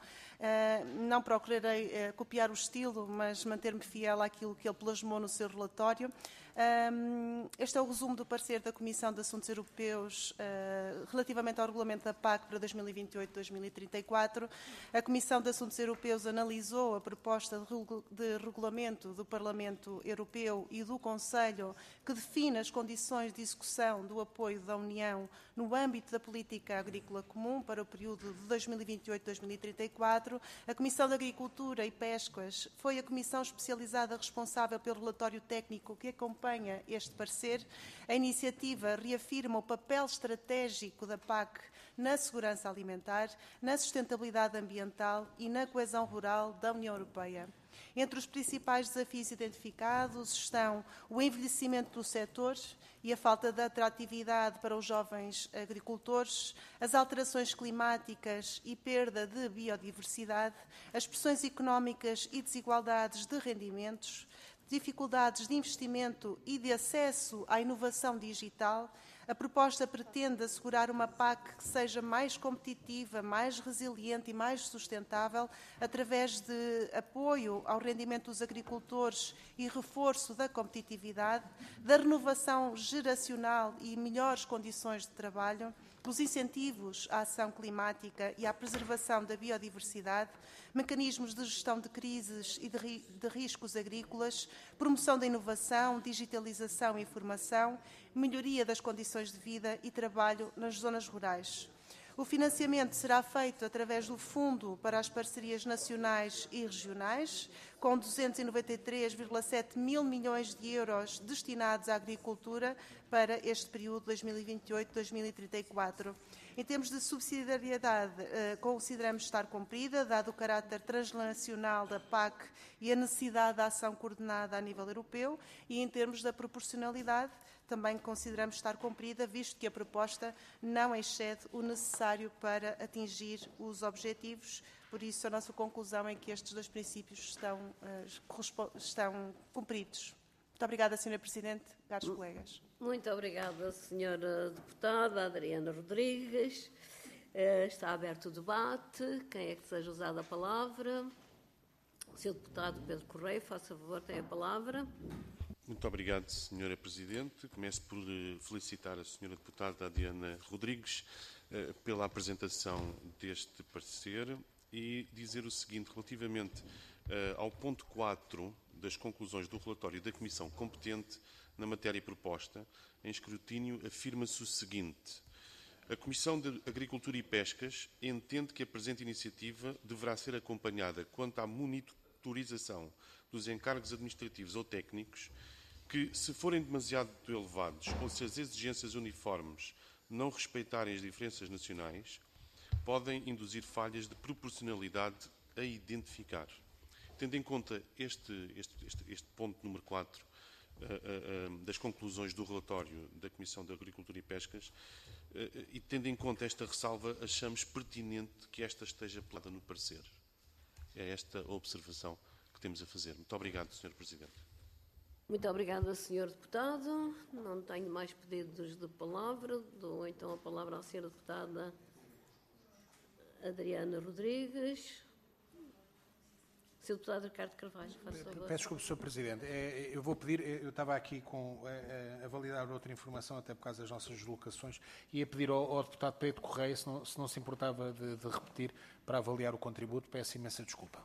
Não procurarei copiar o estilo, mas manter-me fiel àquilo que ele plasmou no seu relatório. Este é o resumo do parecer da Comissão de Assuntos Europeus relativamente ao regulamento da P A C para dois mil e vinte e oito a dois mil e trinta e quatro. A Comissão de Assuntos Europeus analisou a proposta de regulamento do Parlamento Europeu e do Conselho que define as condições de execução do apoio da União no âmbito da política agrícola comum para o período de dois mil e vinte e oito a dois mil e trinta e quatro. A Comissão de Agricultura e Pescas foi a comissão especializada responsável pelo relatório técnico que acompanha este parecer. A iniciativa reafirma o papel estratégico da P A C na segurança alimentar, na sustentabilidade ambiental e na coesão rural da União Europeia. Entre os principais desafios identificados estão o envelhecimento do setor e a falta de atratividade para os jovens agricultores, as alterações climáticas e perda de biodiversidade, as pressões económicas e desigualdades de rendimentos, dificuldades de investimento e de acesso à inovação digital. A proposta pretende assegurar uma P A C que seja mais competitiva, mais resiliente e mais sustentável através de apoio ao rendimento dos agricultores e reforço da competitividade, da renovação geracional e melhores condições de trabalho, os incentivos à ação climática e à preservação da biodiversidade, mecanismos de gestão de crises e de, ri de riscos agrícolas, promoção da inovação, digitalização e informação, melhoria das condições de vida e trabalho nas zonas rurais. O financiamento será feito através do Fundo para as Parcerias Nacionais e Regionais, com duzentos e noventa e três vírgula sete mil milhões de euros destinados à agricultura para este período dois mil e vinte e oito a dois mil e trinta e quatro. Em termos de subsidiariedade, consideramos estar cumprida, dado o caráter transnacional da P A C e a necessidade de ação coordenada a nível europeu, e em termos da proporcionalidade, também consideramos estar cumprida, visto que a proposta não excede o necessário para atingir os objetivos. Por isso, a nossa conclusão é que estes dois princípios estão, estão cumpridos. Muito obrigada, senhora Presidente, caros colegas. Muito obrigada, senhora Deputada Adriana Rodrigues. Está aberto o debate. Quem é que deseja usar a palavra? O senhor Deputado Pedro Correia, faça favor, tem a palavra. Muito obrigado, senhora Presidente. Começo por felicitar a senhora Deputada Adriana Rodrigues pela apresentação deste parecer e dizer o seguinte, relativamente ao ponto quatro das conclusões do relatório da Comissão competente na matéria proposta, em escrutínio, afirma-se o seguinte: a Comissão de Agricultura e Pescas entende que a presente iniciativa deverá ser acompanhada quanto à monitorização dos encargos administrativos ou técnicos que, se forem demasiado elevados ou se as exigências uniformes não respeitarem as diferenças nacionais, podem induzir falhas de proporcionalidade a identificar. Tendo em conta este, este, este, este ponto número quatro uh, uh, uh, das conclusões do relatório da Comissão de Agricultura e Pescas, uh, uh, e tendo em conta esta ressalva, achamos pertinente que esta esteja apelada no parecer. É esta a observação que temos a fazer. Muito obrigado, senhor Presidente. Muito obrigada, senhor Deputado. Não tenho mais pedidos de palavra. Dou então a palavra à senhora Deputada Adriana Rodrigues. senhor Deputado Ricardo Carvalho, faz favor. Peço desculpa, senhor Presidente. Eu vou pedir, eu estava aqui com, a, a validar outra informação, até por causa das nossas deslocações, e ia pedir ao, ao Deputado Pedro Correia, se não se, não se importava de, de repetir, para avaliar o contributo. Peço imensa desculpa.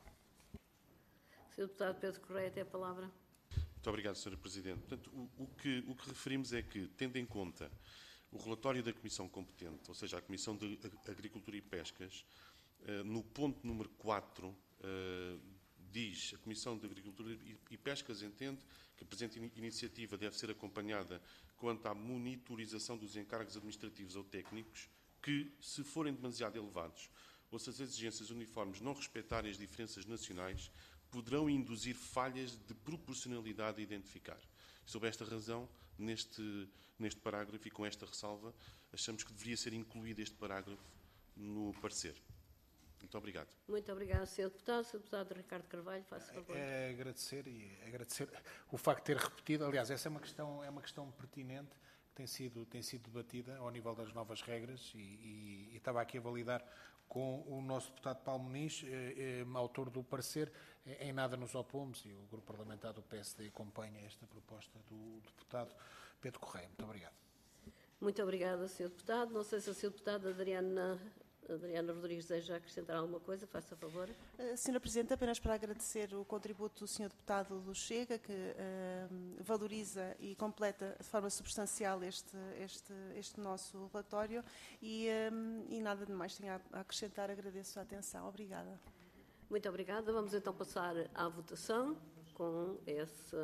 senhor Deputado Pedro Correia, tem a palavra. Muito obrigado, senhora Presidente. Portanto, o, o, que, o que referimos é que, tendo em conta o relatório da Comissão competente, ou seja, a Comissão de Agricultura e Pescas, uh, no ponto número quatro, uh, diz a Comissão de Agricultura e Pescas entende que a presente iniciativa deve ser acompanhada quanto à monitorização dos encargos administrativos ou técnicos que, se forem demasiado elevados ou se as exigências uniformes não respeitarem as diferenças nacionais, poderão induzir falhas de proporcionalidade a identificar. Sob esta razão, neste, neste parágrafo e com esta ressalva, achamos que deveria ser incluído este parágrafo no parecer. Muito obrigado. Muito obrigado, senhor Deputado. senhor Deputado Ricardo Carvalho, faça favor. É agradecer e agradecer o facto de ter repetido. Aliás, essa é uma questão, é uma questão pertinente que tem sido, tem sido debatida ao nível das novas regras e, e, e estava aqui a validar com o nosso deputado Paulo Muniz, eh, eh, autor do parecer. Em nada nos opomos e o grupo parlamentar do P S D acompanha esta proposta do deputado Pedro Correia. Muito obrigado. Muito obrigada, senhor Deputado. Não sei se a senhora Deputada Adriana, Adriana Rodrigues deseja acrescentar alguma coisa. Faça favor. Uh, senhora Presidente, apenas para agradecer o contributo do senhor Deputado do Chega, que uh, valoriza e completa de forma substancial este, este, este nosso relatório e, um, e nada de mais tenho a acrescentar. Agradeço a atenção. Obrigada. Muito obrigada. Vamos então passar à votação com esse,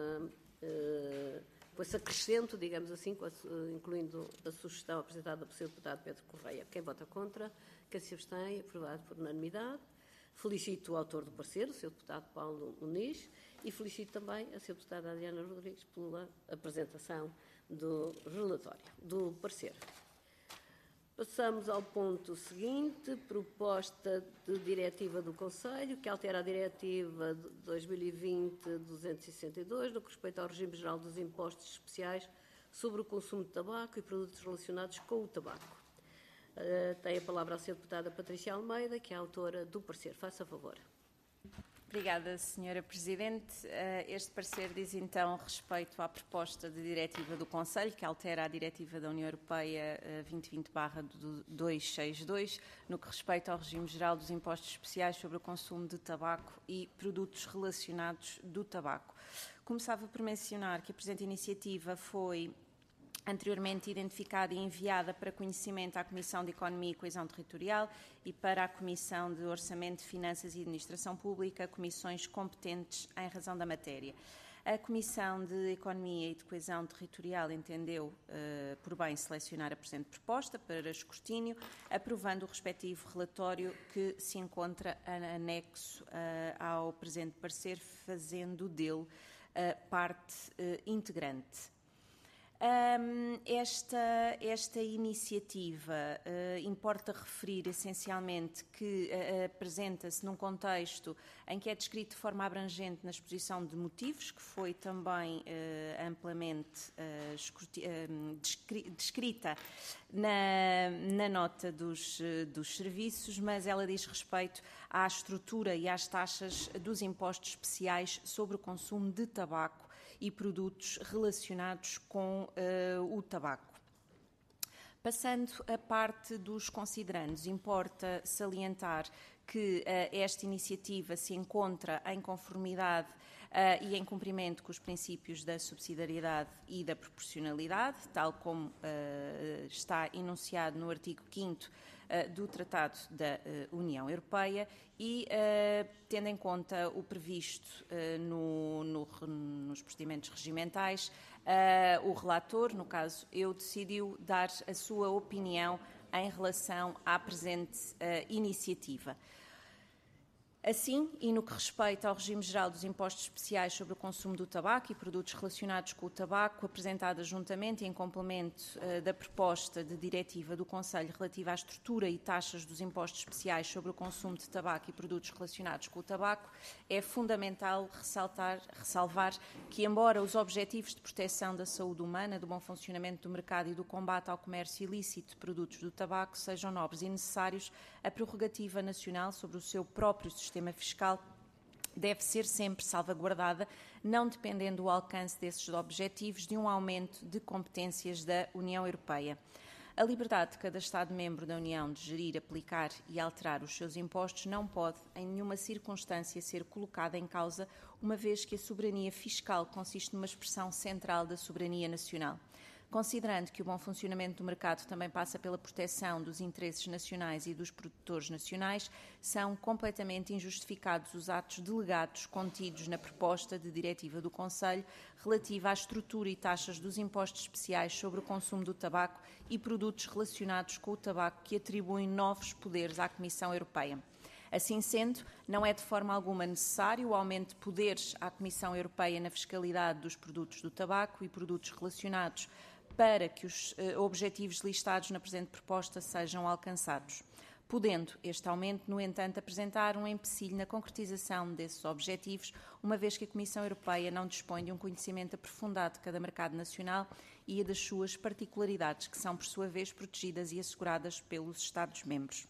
uh, com esse acrescento, digamos assim, com a, incluindo a sugestão apresentada pelo senhor Deputado Pedro Correia. Quem vota contra? Quem se abstém? Aprovado por unanimidade. Felicito o autor do parecer, o senhor Deputado Paulo Muniz, e felicito também a senhora Deputada Adriana Rodrigues pela apresentação do relatório, do parecer. Passamos ao ponto seguinte, proposta de diretiva do Conselho, que altera a diretiva de dois mil e vinte duzentos e sessenta e dois, no que respeita ao regime geral dos impostos especiais sobre o consumo de tabaco e produtos relacionados com o tabaco. Uh, tem a palavra a senhora Deputada Patrícia Almeida, que é a autora do parecer. Faça favor. Obrigada, senhora Presidente. Este parecer diz então respeito à proposta de diretiva do Conselho, que altera a diretiva da União Europeia vinte e vinte barra duzentos e sessenta e dois, no que respeita ao regime geral dos impostos especiais sobre o consumo de tabaco e produtos relacionados do tabaco. Começava por mencionar que a presente iniciativa foi anteriormente identificada e enviada para conhecimento à Comissão de Economia e Coesão Territorial e para a Comissão de Orçamento, Finanças e Administração Pública, comissões competentes em razão da matéria. A Comissão de Economia e de Coesão Territorial entendeu uh, por bem selecionar a presente proposta para escrutínio, aprovando o respectivo relatório que se encontra anexo uh, ao presente parecer, fazendo dele uh, parte uh, integrante. Um, esta, esta iniciativa uh, importa referir essencialmente que uh, apresenta-se num contexto em que é descrito de forma abrangente na exposição de motivos, que foi também uh, amplamente uh, escruti- uh, descri- descrita na, na nota dos, uh, dos serviços, mas ela diz respeito à estrutura e às taxas dos impostos especiais sobre o consumo de tabaco e produtos relacionados com uh, o tabaco. Passando a parte dos considerandos, importa salientar que uh, esta iniciativa se encontra em conformidade uh, e em cumprimento com os princípios da subsidiariedade e da proporcionalidade, tal como uh, está enunciado no artigo quinto uh, do Tratado da uh, União Europeia e, uh, tendo em conta o previsto uh, no, no, nos procedimentos regimentais, uh, o relator, no caso eu, decidiu dar a sua opinião em relação à presente uh, iniciativa. Assim, e no que respeita ao regime geral dos impostos especiais sobre o consumo do tabaco e produtos relacionados com o tabaco, apresentada juntamente e em complemento uh, da proposta de diretiva do Conselho relativa à estrutura e taxas dos impostos especiais sobre o consumo de tabaco e produtos relacionados com o tabaco, é fundamental ressaltar, ressalvar que, embora os objetivos de proteção da saúde humana, do bom funcionamento do mercado e do combate ao comércio ilícito de produtos do tabaco sejam nobres e necessários, a prerrogativa nacional sobre o seu próprio sistema sistema fiscal deve ser sempre salvaguardada, não dependendo do alcance desses objetivos de um aumento de competências da União Europeia. A liberdade de cada Estado-membro da União de gerir, aplicar e alterar os seus impostos não pode, em nenhuma circunstância, ser colocada em causa, uma vez que a soberania fiscal consiste numa expressão central da soberania nacional. Considerando que o bom funcionamento do mercado também passa pela proteção dos interesses nacionais e dos produtores nacionais, são completamente injustificados os atos delegados contidos na proposta de diretiva do Conselho relativa à estrutura e taxas dos impostos especiais sobre o consumo do tabaco e produtos relacionados com o tabaco que atribuem novos poderes à Comissão Europeia. Assim sendo, não é de forma alguma necessário o aumento de poderes à Comissão Europeia na fiscalidade dos produtos do tabaco e produtos relacionados para que os uh, objetivos listados na presente proposta sejam alcançados, podendo este aumento, no entanto, apresentar um empecilho na concretização desses objetivos, uma vez que a Comissão Europeia não dispõe de um conhecimento aprofundado de cada mercado nacional e das suas particularidades, que são, por sua vez, protegidas e asseguradas pelos Estados-membros.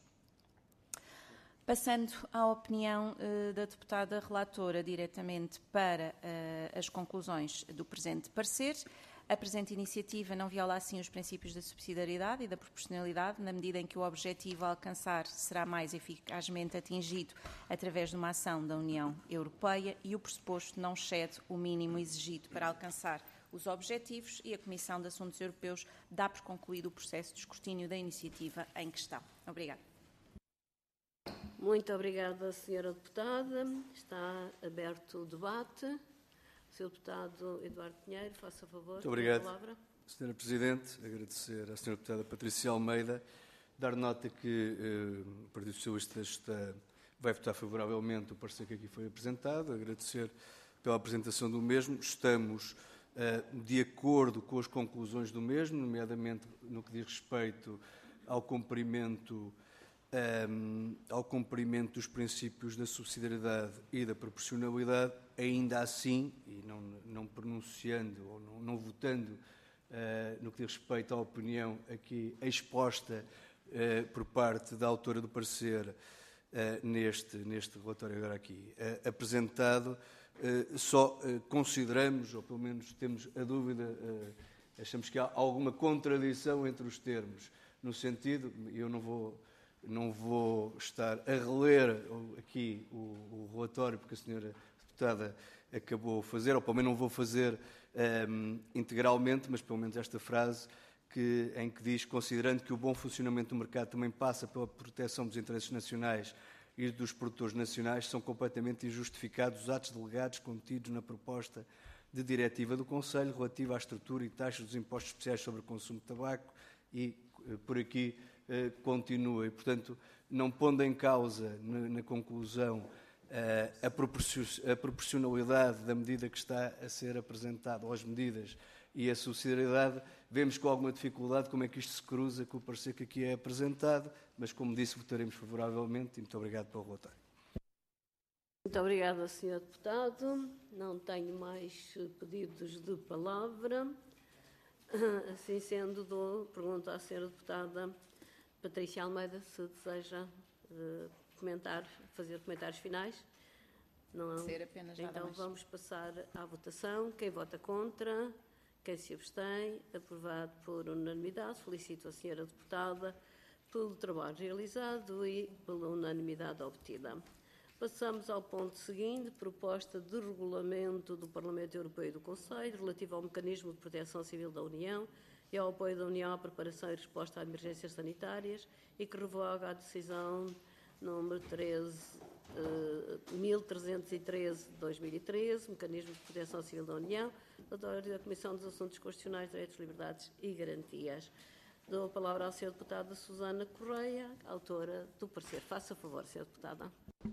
Passando à opinião uh, da deputada relatora diretamente para uh, as conclusões do presente parecer, a presente iniciativa não viola assim os princípios da subsidiariedade e da proporcionalidade, na medida em que o objetivo a alcançar será mais eficazmente atingido através de uma ação da União Europeia e o pressuposto não excede o mínimo exigido para alcançar os objetivos e a Comissão de Assuntos Europeus dá por concluído o processo de escrutínio da iniciativa em questão. Obrigada. Muito obrigada, senhora Deputada. Está aberto o debate. senhor Deputado Eduardo Pinheiro, faça favor. Muito obrigado, palavra. senhora Presidente. Agradecer à senhora Deputada Patrícia Almeida. Dar nota que eh, o Partido Socialista está, vai votar favoravelmente o parecer que aqui foi apresentado. Agradecer pela apresentação do mesmo. Estamos eh, de acordo com as conclusões do mesmo, nomeadamente no que diz respeito ao cumprimento Um, ao cumprimento dos princípios da subsidiariedade e da proporcionalidade, ainda assim, e não, não pronunciando ou não, não votando uh, no que diz respeito à opinião aqui exposta uh, por parte da autora do parecer uh, neste, neste relatório agora aqui uh, apresentado, uh, só uh, consideramos, ou pelo menos temos a dúvida, uh, achamos que há alguma contradição entre os termos, no sentido, eu não vou Não vou estar a reler aqui o, o relatório, porque a senhora deputada acabou de fazer, ou pelo menos não vou fazer um, integralmente, mas pelo menos esta frase que, em que diz, considerando que o bom funcionamento do mercado também passa pela proteção dos interesses nacionais e dos produtores nacionais, são completamente injustificados os atos delegados contidos na proposta de diretiva do Conselho relativa à estrutura e taxas dos impostos especiais sobre o consumo de tabaco e, por aqui, continua e, portanto, não pondo em causa, na, na conclusão, a, a proporcionalidade da medida que está a ser apresentada, ou as medidas e a subsidiariedade, vemos com alguma dificuldade como é que isto se cruza com o parecer que aqui é apresentado, mas como disse, votaremos favoravelmente e muito obrigado pelo relatório. Muito obrigada, senhor Deputado. Não tenho mais pedidos de palavra. Assim sendo, dou pergunta à senhora Deputada Patrícia Almeida se deseja uh, comentar, fazer comentários finais. Não. Ser apenas nada Então mais. vamos passar à votação. Quem vota contra? Quem se abstém? Aprovado por unanimidade. Felicito a senhora Deputada pelo trabalho realizado e pela unanimidade obtida. Passamos ao ponto seguinte, proposta de regulamento do Parlamento Europeu e do Conselho relativo ao mecanismo de proteção civil da União e ao apoio da União à preparação e resposta a emergências sanitárias e que revoga a decisão número treze, mil trezentos e treze de dois mil e treze, mecanismo de proteção civil da União, relatório da Comissão dos Assuntos Constitucionais, Direitos, Liberdades e Garantias. Dou a palavra à senhora Deputada Susana Correia, autora do parecer. Faça favor, senhora Deputada.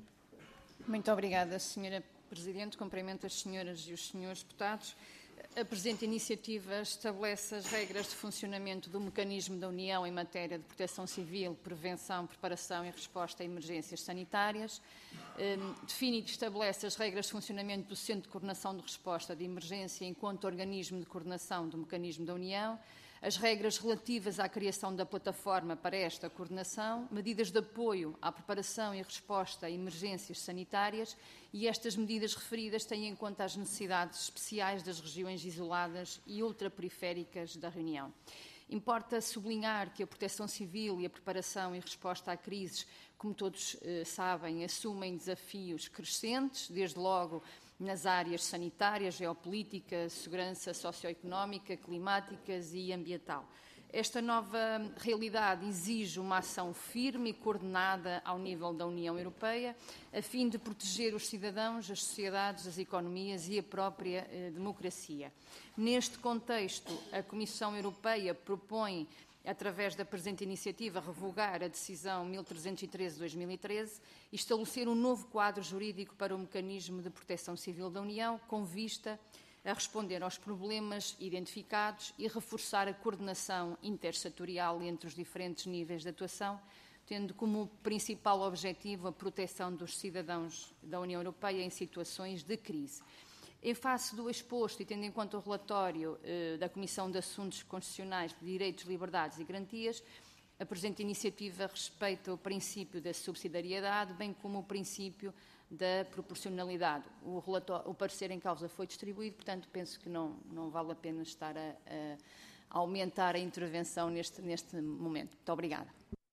Muito obrigada, senhora Presidente. Cumprimento as senhoras e os senhores deputados. A presente iniciativa estabelece as regras de funcionamento do mecanismo da União em matéria de proteção civil, prevenção, preparação e resposta a emergências sanitárias. Define e estabelece as regras de funcionamento do Centro de Coordenação de Resposta de Emergência enquanto organismo de coordenação do mecanismo da União, as regras relativas à criação da plataforma para esta coordenação, medidas de apoio à preparação e resposta a emergências sanitárias, e estas medidas referidas têm em conta as necessidades especiais das regiões isoladas e ultraperiféricas da União. Importa sublinhar que a proteção civil e a preparação e resposta a crises, como todos eh, sabem, assumem desafios crescentes, desde logo nas áreas sanitárias, geopolítica, segurança socioeconómica, climáticas e ambiental. Esta nova realidade exige uma ação firme e coordenada ao nível da União Europeia, a fim de proteger os cidadãos, as sociedades, as economias e a própria eh, democracia. Neste contexto, a Comissão Europeia propõe, através da presente iniciativa, revogar a decisão mil trezentos e treze de dois mil e treze e estabelecer um novo quadro jurídico para o mecanismo de proteção civil da União, com vista a responder aos problemas identificados e reforçar a coordenação intersetorial entre os diferentes níveis de atuação, tendo como principal objetivo a proteção dos cidadãos da União Europeia em situações de crise. Em face do exposto e tendo em conta o relatório eh, da Comissão de Assuntos Constitucionais de Direitos, Liberdades e Garantias, a presente iniciativa respeita o princípio da subsidiariedade, bem como o princípio da proporcionalidade. O, relatório, o parecer em causa foi distribuído, portanto, penso que não, não vale a pena estar a, a aumentar a intervenção neste, neste momento. Muito obrigada.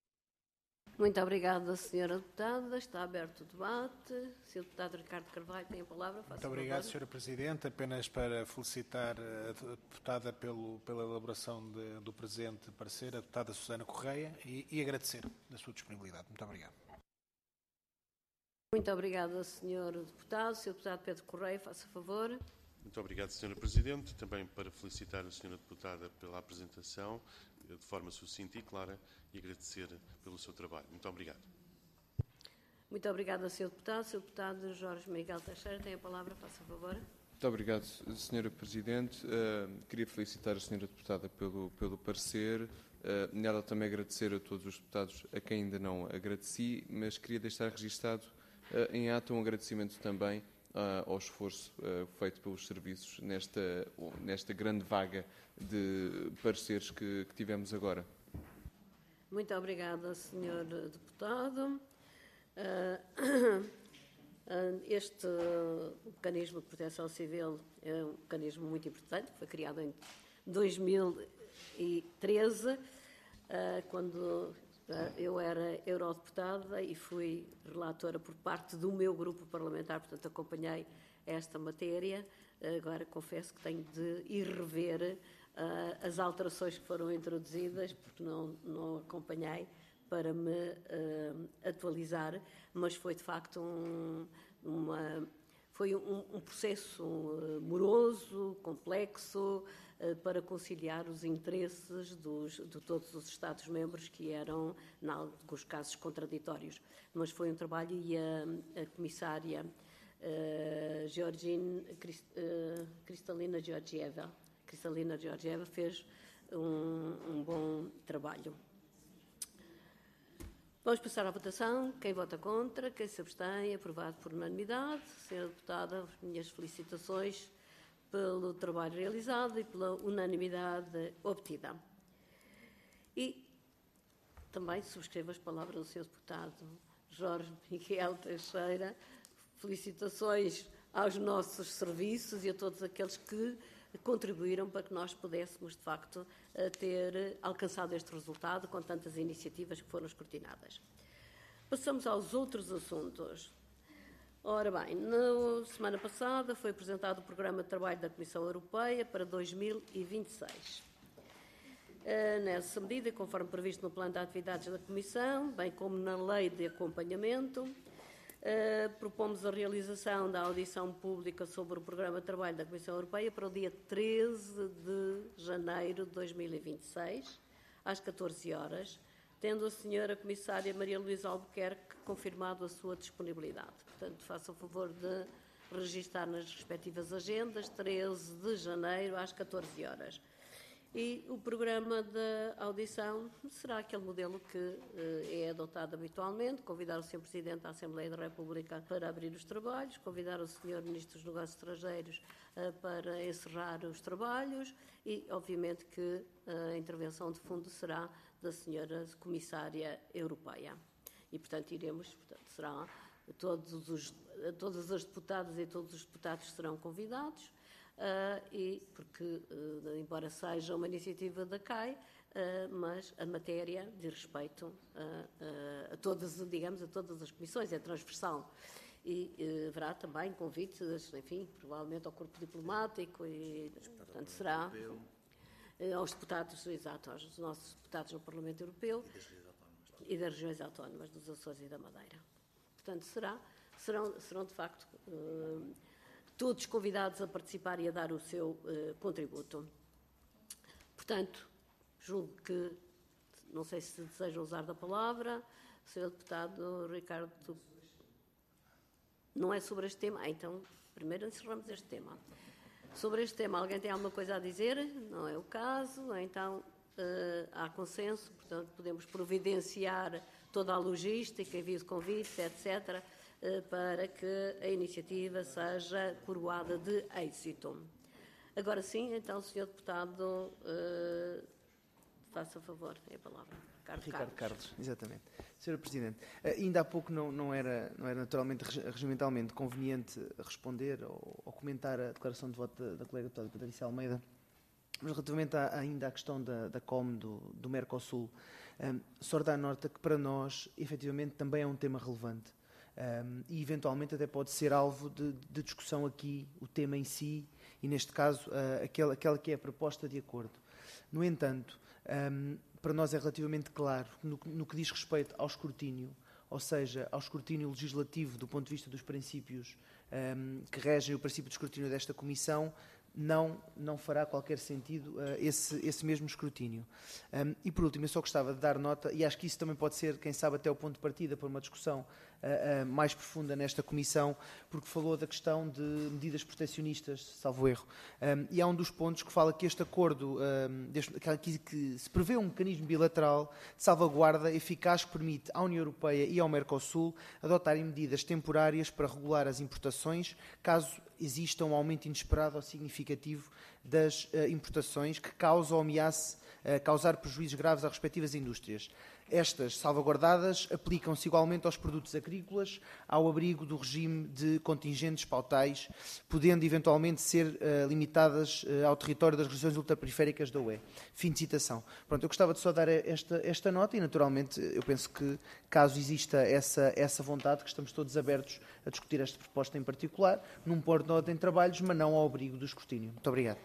Muito obrada, senhora Deputada. Está aberto o debate. senhor Deputado Ricardo Carvalho tem a palavra. Faça Muito obrigado, favor. senhora Presidente. Apenas para felicitar a deputada pelo, pela elaboração de, do presente parecer, a deputada Susana Correia, e, e agradecer a sua disponibilidade. Muito obrigado. Muito obrigada, senhor Deputado. senhor Deputado Pedro Correia, faça favor. Muito obrigado, senhora Presidente. Também para felicitar a senhora Deputada pela apresentação, de forma sucinta e clara, e agradecer pelo seu trabalho. Muito obrigado. Muito obrigada, senhor Deputado. senhor Deputado Jorge Miguel Teixeira tem a palavra, faça favor. Muito obrigado, senhora Presidente. Uh, queria felicitar a senhora Deputada pelo, pelo parecer. Uh, nela também agradecer a todos os deputados a quem ainda não agradeci, mas queria deixar registado uh, em ato um agradecimento também uh, ao esforço uh, feito pelos serviços nesta, nesta grande vaga de pareceres que, que tivemos agora. Muito obrigada, senhor Deputado. Uh, Este mecanismo de proteção civil é um mecanismo muito importante, foi criado em dois mil e treze, quando eu era eurodeputada e fui relatora por parte do meu grupo parlamentar, portanto acompanhei esta matéria. Agora confesso que tenho de ir rever as alterações que foram introduzidas, porque não, não acompanhei, para me uh, atualizar, mas foi de facto um, uma, foi um, um processo uh, moroso, complexo, uh, para conciliar os interesses dos, de todos os Estados-membros, que eram, em alguns casos, contraditórios. Mas foi um trabalho, e a, a comissária uh, Georgine, Crist, uh, Kristalina Georgieva, Cristalina Georgieva fez um, um bom trabalho. Vamos passar à votação. Quem vota contra, quem se abstém, aprovado por unanimidade. Senhora Deputada, minhas felicitações pelo trabalho realizado e pela unanimidade obtida. E também subscrevo as palavras do senhor Deputado Jorge Miguel Teixeira. Felicitações aos nossos serviços e a todos aqueles que contribuíram para que nós pudéssemos, de facto, ter alcançado este resultado com tantas iniciativas que foram escrutinadas. Passamos aos outros assuntos. Ora bem, na semana passada foi apresentado o Programa de Trabalho da Comissão Europeia para dois mil e vinte e seis. Nessa medida, conforme previsto no Plano de Atividades da Comissão, bem como na Lei de Acompanhamento, Uh, propomos a realização da audição pública sobre o Programa de Trabalho da Comissão Europeia para o dia treze de janeiro de dois mil e vinte e seis, às catorze horas, tendo a senhora Comissária Maria Luísa Albuquerque confirmado a sua disponibilidade. Portanto, faça o favor de registar nas respectivas agendas, treze de janeiro, às catorze horas. E o programa da audição será aquele modelo que eh, é adotado habitualmente: convidar o senhor Presidente da Assembleia da República para abrir os trabalhos, convidar o senhor Ministro dos Negócios Estrangeiros eh, para encerrar os trabalhos e, obviamente, que a intervenção de fundo será da senhora Comissária Europeia. E, portanto, iremos, portanto, será todos os, todas as deputadas e todos os deputados serão convidados. Uh, e porque, uh, embora seja uma iniciativa da C A I, uh, mas a matéria diz respeito uh, uh, a todas, digamos, a todas as comissões, é transversal. E uh, haverá também convites, enfim, provavelmente ao corpo diplomático e, portanto, será uh, aos deputados, exato, aos nossos deputados no Parlamento Europeu e das regiões autónomas dos Açores e da Madeira. Portanto, será, serão, serão de facto uh, todos convidados a participar e a dar o seu uh, contributo. Portanto, julgo que, não sei se desejam usar da palavra, o senhor Deputado Ricardo... Não é sobre este tema? Ah, então, primeiro encerramos este tema. Sobre este tema, alguém tem alguma coisa a dizer? Não é o caso, então uh, há consenso, portanto, podemos providenciar toda a logística, envio de convites, etcétera, para que a iniciativa seja coroada de êxito. Agora sim, então, senhor Deputado, uh, faça favor, tem a palavra. Ricardo, Ricardo Carlos. Carlos, exatamente. senhora Presidente, ainda há pouco não, não, era, não era naturalmente regimentalmente conveniente responder ou, ou comentar a declaração de voto da, da colega deputada Patrícia Almeida, mas relativamente à, ainda à questão da, da C O M do, do Mercosul, um, só dar nota que para nós, efetivamente, também é um tema relevante. Um, e eventualmente até pode ser alvo de, de discussão aqui, o tema em si, e neste caso uh, aquela, aquela que é a proposta de acordo. No entanto, um, para nós é relativamente claro, no, no que diz respeito ao escrutínio, ou seja, ao escrutínio legislativo do ponto de vista dos princípios um, que regem o princípio de escrutínio desta Comissão, não, não fará qualquer sentido uh, esse, esse mesmo escrutínio. Um, e por último, eu só gostava de dar nota, e acho que isso também pode ser, quem sabe, até o ponto de partida para uma discussão uh, uh, mais profunda nesta Comissão, porque falou da questão de medidas proteccionistas, salvo erro. Um, e há um dos pontos que fala que este acordo, um, deste, que, que se prevê um mecanismo bilateral de salvaguarda eficaz que permite à União Europeia e ao Mercosul adotarem medidas temporárias para regular as importações, caso exista um aumento inesperado ou significativo das uh, importações que causa ou ameace uh, causar prejuízos graves às respectivas indústrias. Estas salvaguardadas aplicam-se igualmente aos produtos agrícolas, ao abrigo do regime de contingentes pautais, podendo eventualmente ser uh, limitadas uh, ao território das regiões ultraperiféricas da U E. Fim de citação. Pronto, eu gostava de só dar esta, esta nota e, naturalmente, eu penso que, caso exista essa, essa vontade, que estamos todos abertos a discutir esta proposta em particular, num porto de ordem de trabalhos, mas não ao abrigo do escrutínio. Muito obrigado.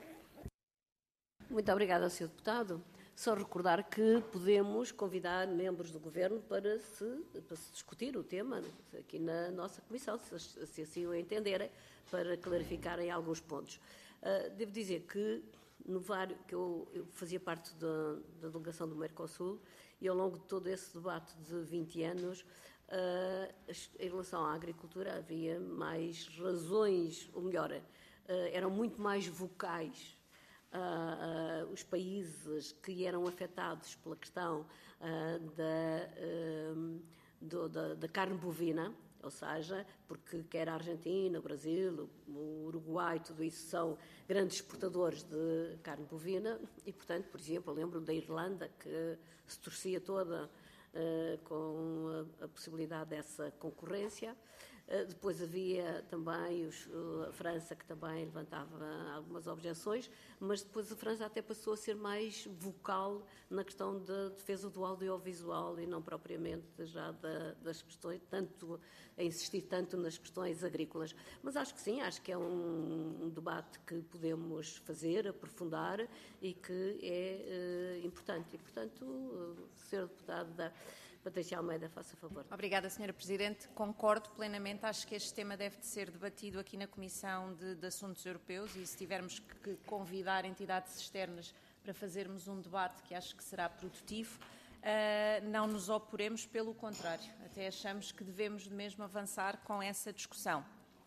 Muito obrigada, senhor Deputado. Só recordar que podemos convidar membros do Governo para se, para se discutir o tema aqui na nossa Comissão, se, se assim o entenderem, para clarificarem alguns pontos. Uh, devo dizer que, no vário, que eu, eu fazia parte da, da delegação do Mercosul e, ao longo de todo esse debate de vinte anos, uh, em relação à agricultura, havia mais razões, ou melhor, uh, eram muito mais vocais uh, uh, os países que eram afetados pela questão uh, da, uh, do, da, da carne bovina, ou seja, porque quer a Argentina, o Brasil, o Uruguai, tudo isso são grandes exportadores de carne bovina e, portanto, por exemplo, eu lembro da Irlanda que se torcia toda uh, com a, a possibilidade dessa concorrência. Uh, depois havia também os, uh, a França, que também levantava algumas objeções, mas depois a França até passou a ser mais vocal na questão da defesa do audiovisual e não propriamente já da, das questões, tanto a insistir tanto nas questões agrícolas. Mas acho que sim, acho que é um, um debate que podemos fazer, aprofundar e que é uh, importante. E, portanto, uh, senhora Deputada Patrícia Almeida, faça favor. Obrigada, senhora Presidente. Concordo plenamente. Acho que este tema deve de ser debatido aqui na Comissão de, de Assuntos Europeus e se tivermos que convidar entidades externas para fazermos um debate que acho que será produtivo, uh, não nos oporemos, pelo contrário. Até achamos que devemos mesmo avançar com essa discussão.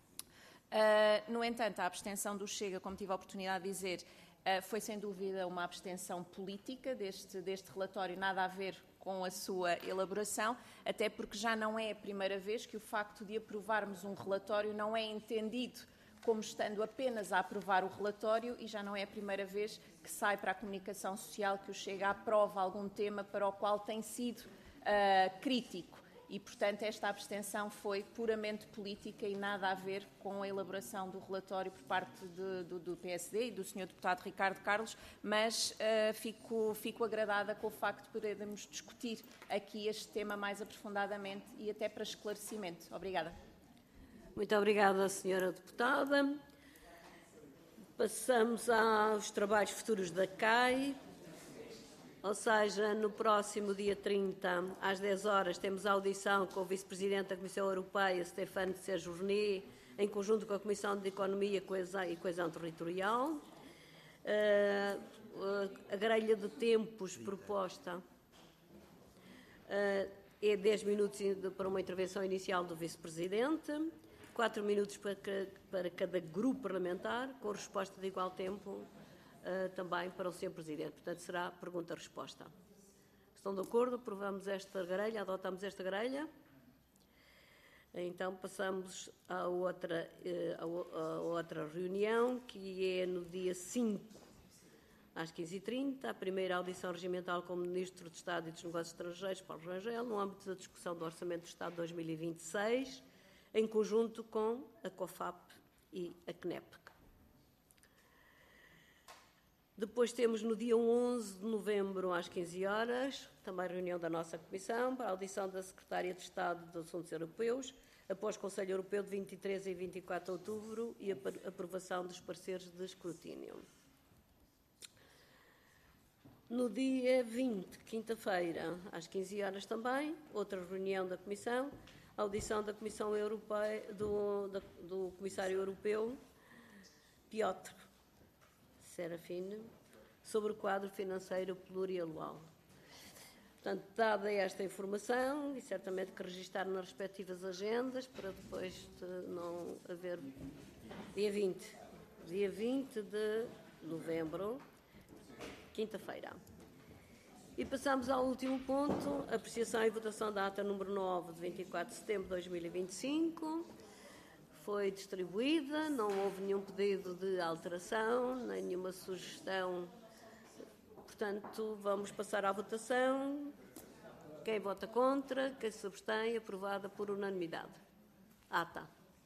Uh, no entanto, a abstenção do Chega, como tive a oportunidade de dizer, uh, foi sem dúvida uma abstenção política deste, deste relatório, nada a ver com a sua elaboração, até porque já não é a primeira vez que o facto de aprovarmos um relatório não é entendido como estando apenas a aprovar o relatório e já não é a primeira vez que sai para a comunicação social que o Chega aprova algum tema para o qual tem sido uh, crítico. E, portanto, esta abstenção foi puramente política e nada a ver com a elaboração do relatório por parte de, do, do P S D e do senhor Deputado Ricardo Carlos, mas uh, fico, fico agradada com o facto de podermos discutir aqui este tema mais aprofundadamente e até para esclarecimento. Obrigada. Muito obrigada, senhora Deputada. Passamos aos trabalhos futuros da C A I. Ou seja, no próximo dia trinta, às dez horas, temos a audição com o Vice-Presidente da Comissão Europeia, Stéphane Séjourné, em conjunto com a Comissão de Economia e Coesão Territorial. A grelha de tempos proposta é dez minutos para uma intervenção inicial do Vice-Presidente, quatro minutos para cada grupo parlamentar, com resposta de igual tempo Uh, também para o senhor Presidente. Portanto, será pergunta-resposta. Estão de acordo? Aprovamos esta grelha, adotamos esta grelha. Então, passamos à outra, uh, à outra reunião, que é no dia cinco, às quinze e trinta, a primeira audição regimental com o Ministro de Estado e dos Negócios Estrangeiros, Paulo Rangel, no âmbito da discussão do Orçamento do Estado de dois mil e vinte e seis, em conjunto com a COFAP e a C N E P. Depois temos no dia onze de novembro, às quinze horas, também reunião da nossa Comissão, para a audição da Secretária de Estado dos Assuntos Europeus, após o Conselho Europeu de vinte e três e vinte e quatro de outubro e a aprovação dos pareceres de escrutínio. No dia vinte, quinta-feira, às quinze horas também, outra reunião da Comissão, audição da Comissão Europeia, do, da, do Comissário Europeu, Piotr Serafine, sobre o quadro financeiro plurianual. Portanto, dada esta informação, e certamente que registar nas respectivas agendas, para depois de não haver... Dia vinte. Dia vinte de novembro, quinta-feira. E passamos ao último ponto, apreciação e votação da ata número nove, de vinte e quatro de setembro de dois mil e vinte e cinco. Foi distribuída, não houve nenhum pedido de alteração, nem nenhuma sugestão. Portanto, vamos passar à votação. Quem vota contra, quem se abstém, aprovada por unanimidade. Ata.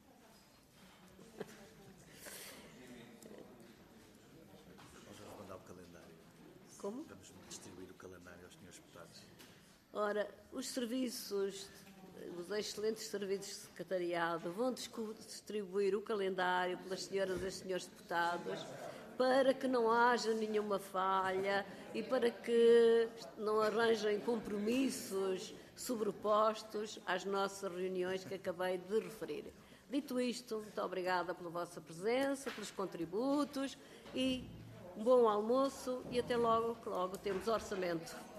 Nós vamos mandar o calendário. Como? Vamos distribuir o calendário aos senhores deputados. Ora, os serviços... Os excelentes serviços de secretariado vão distribuir o calendário pelas senhoras e senhores deputados para que não haja nenhuma falha e para que não arranjem compromissos sobrepostos às nossas reuniões que acabei de referir. Dito isto, muito obrigada pela vossa presença, pelos contributos e um bom almoço e até logo, que logo temos orçamento.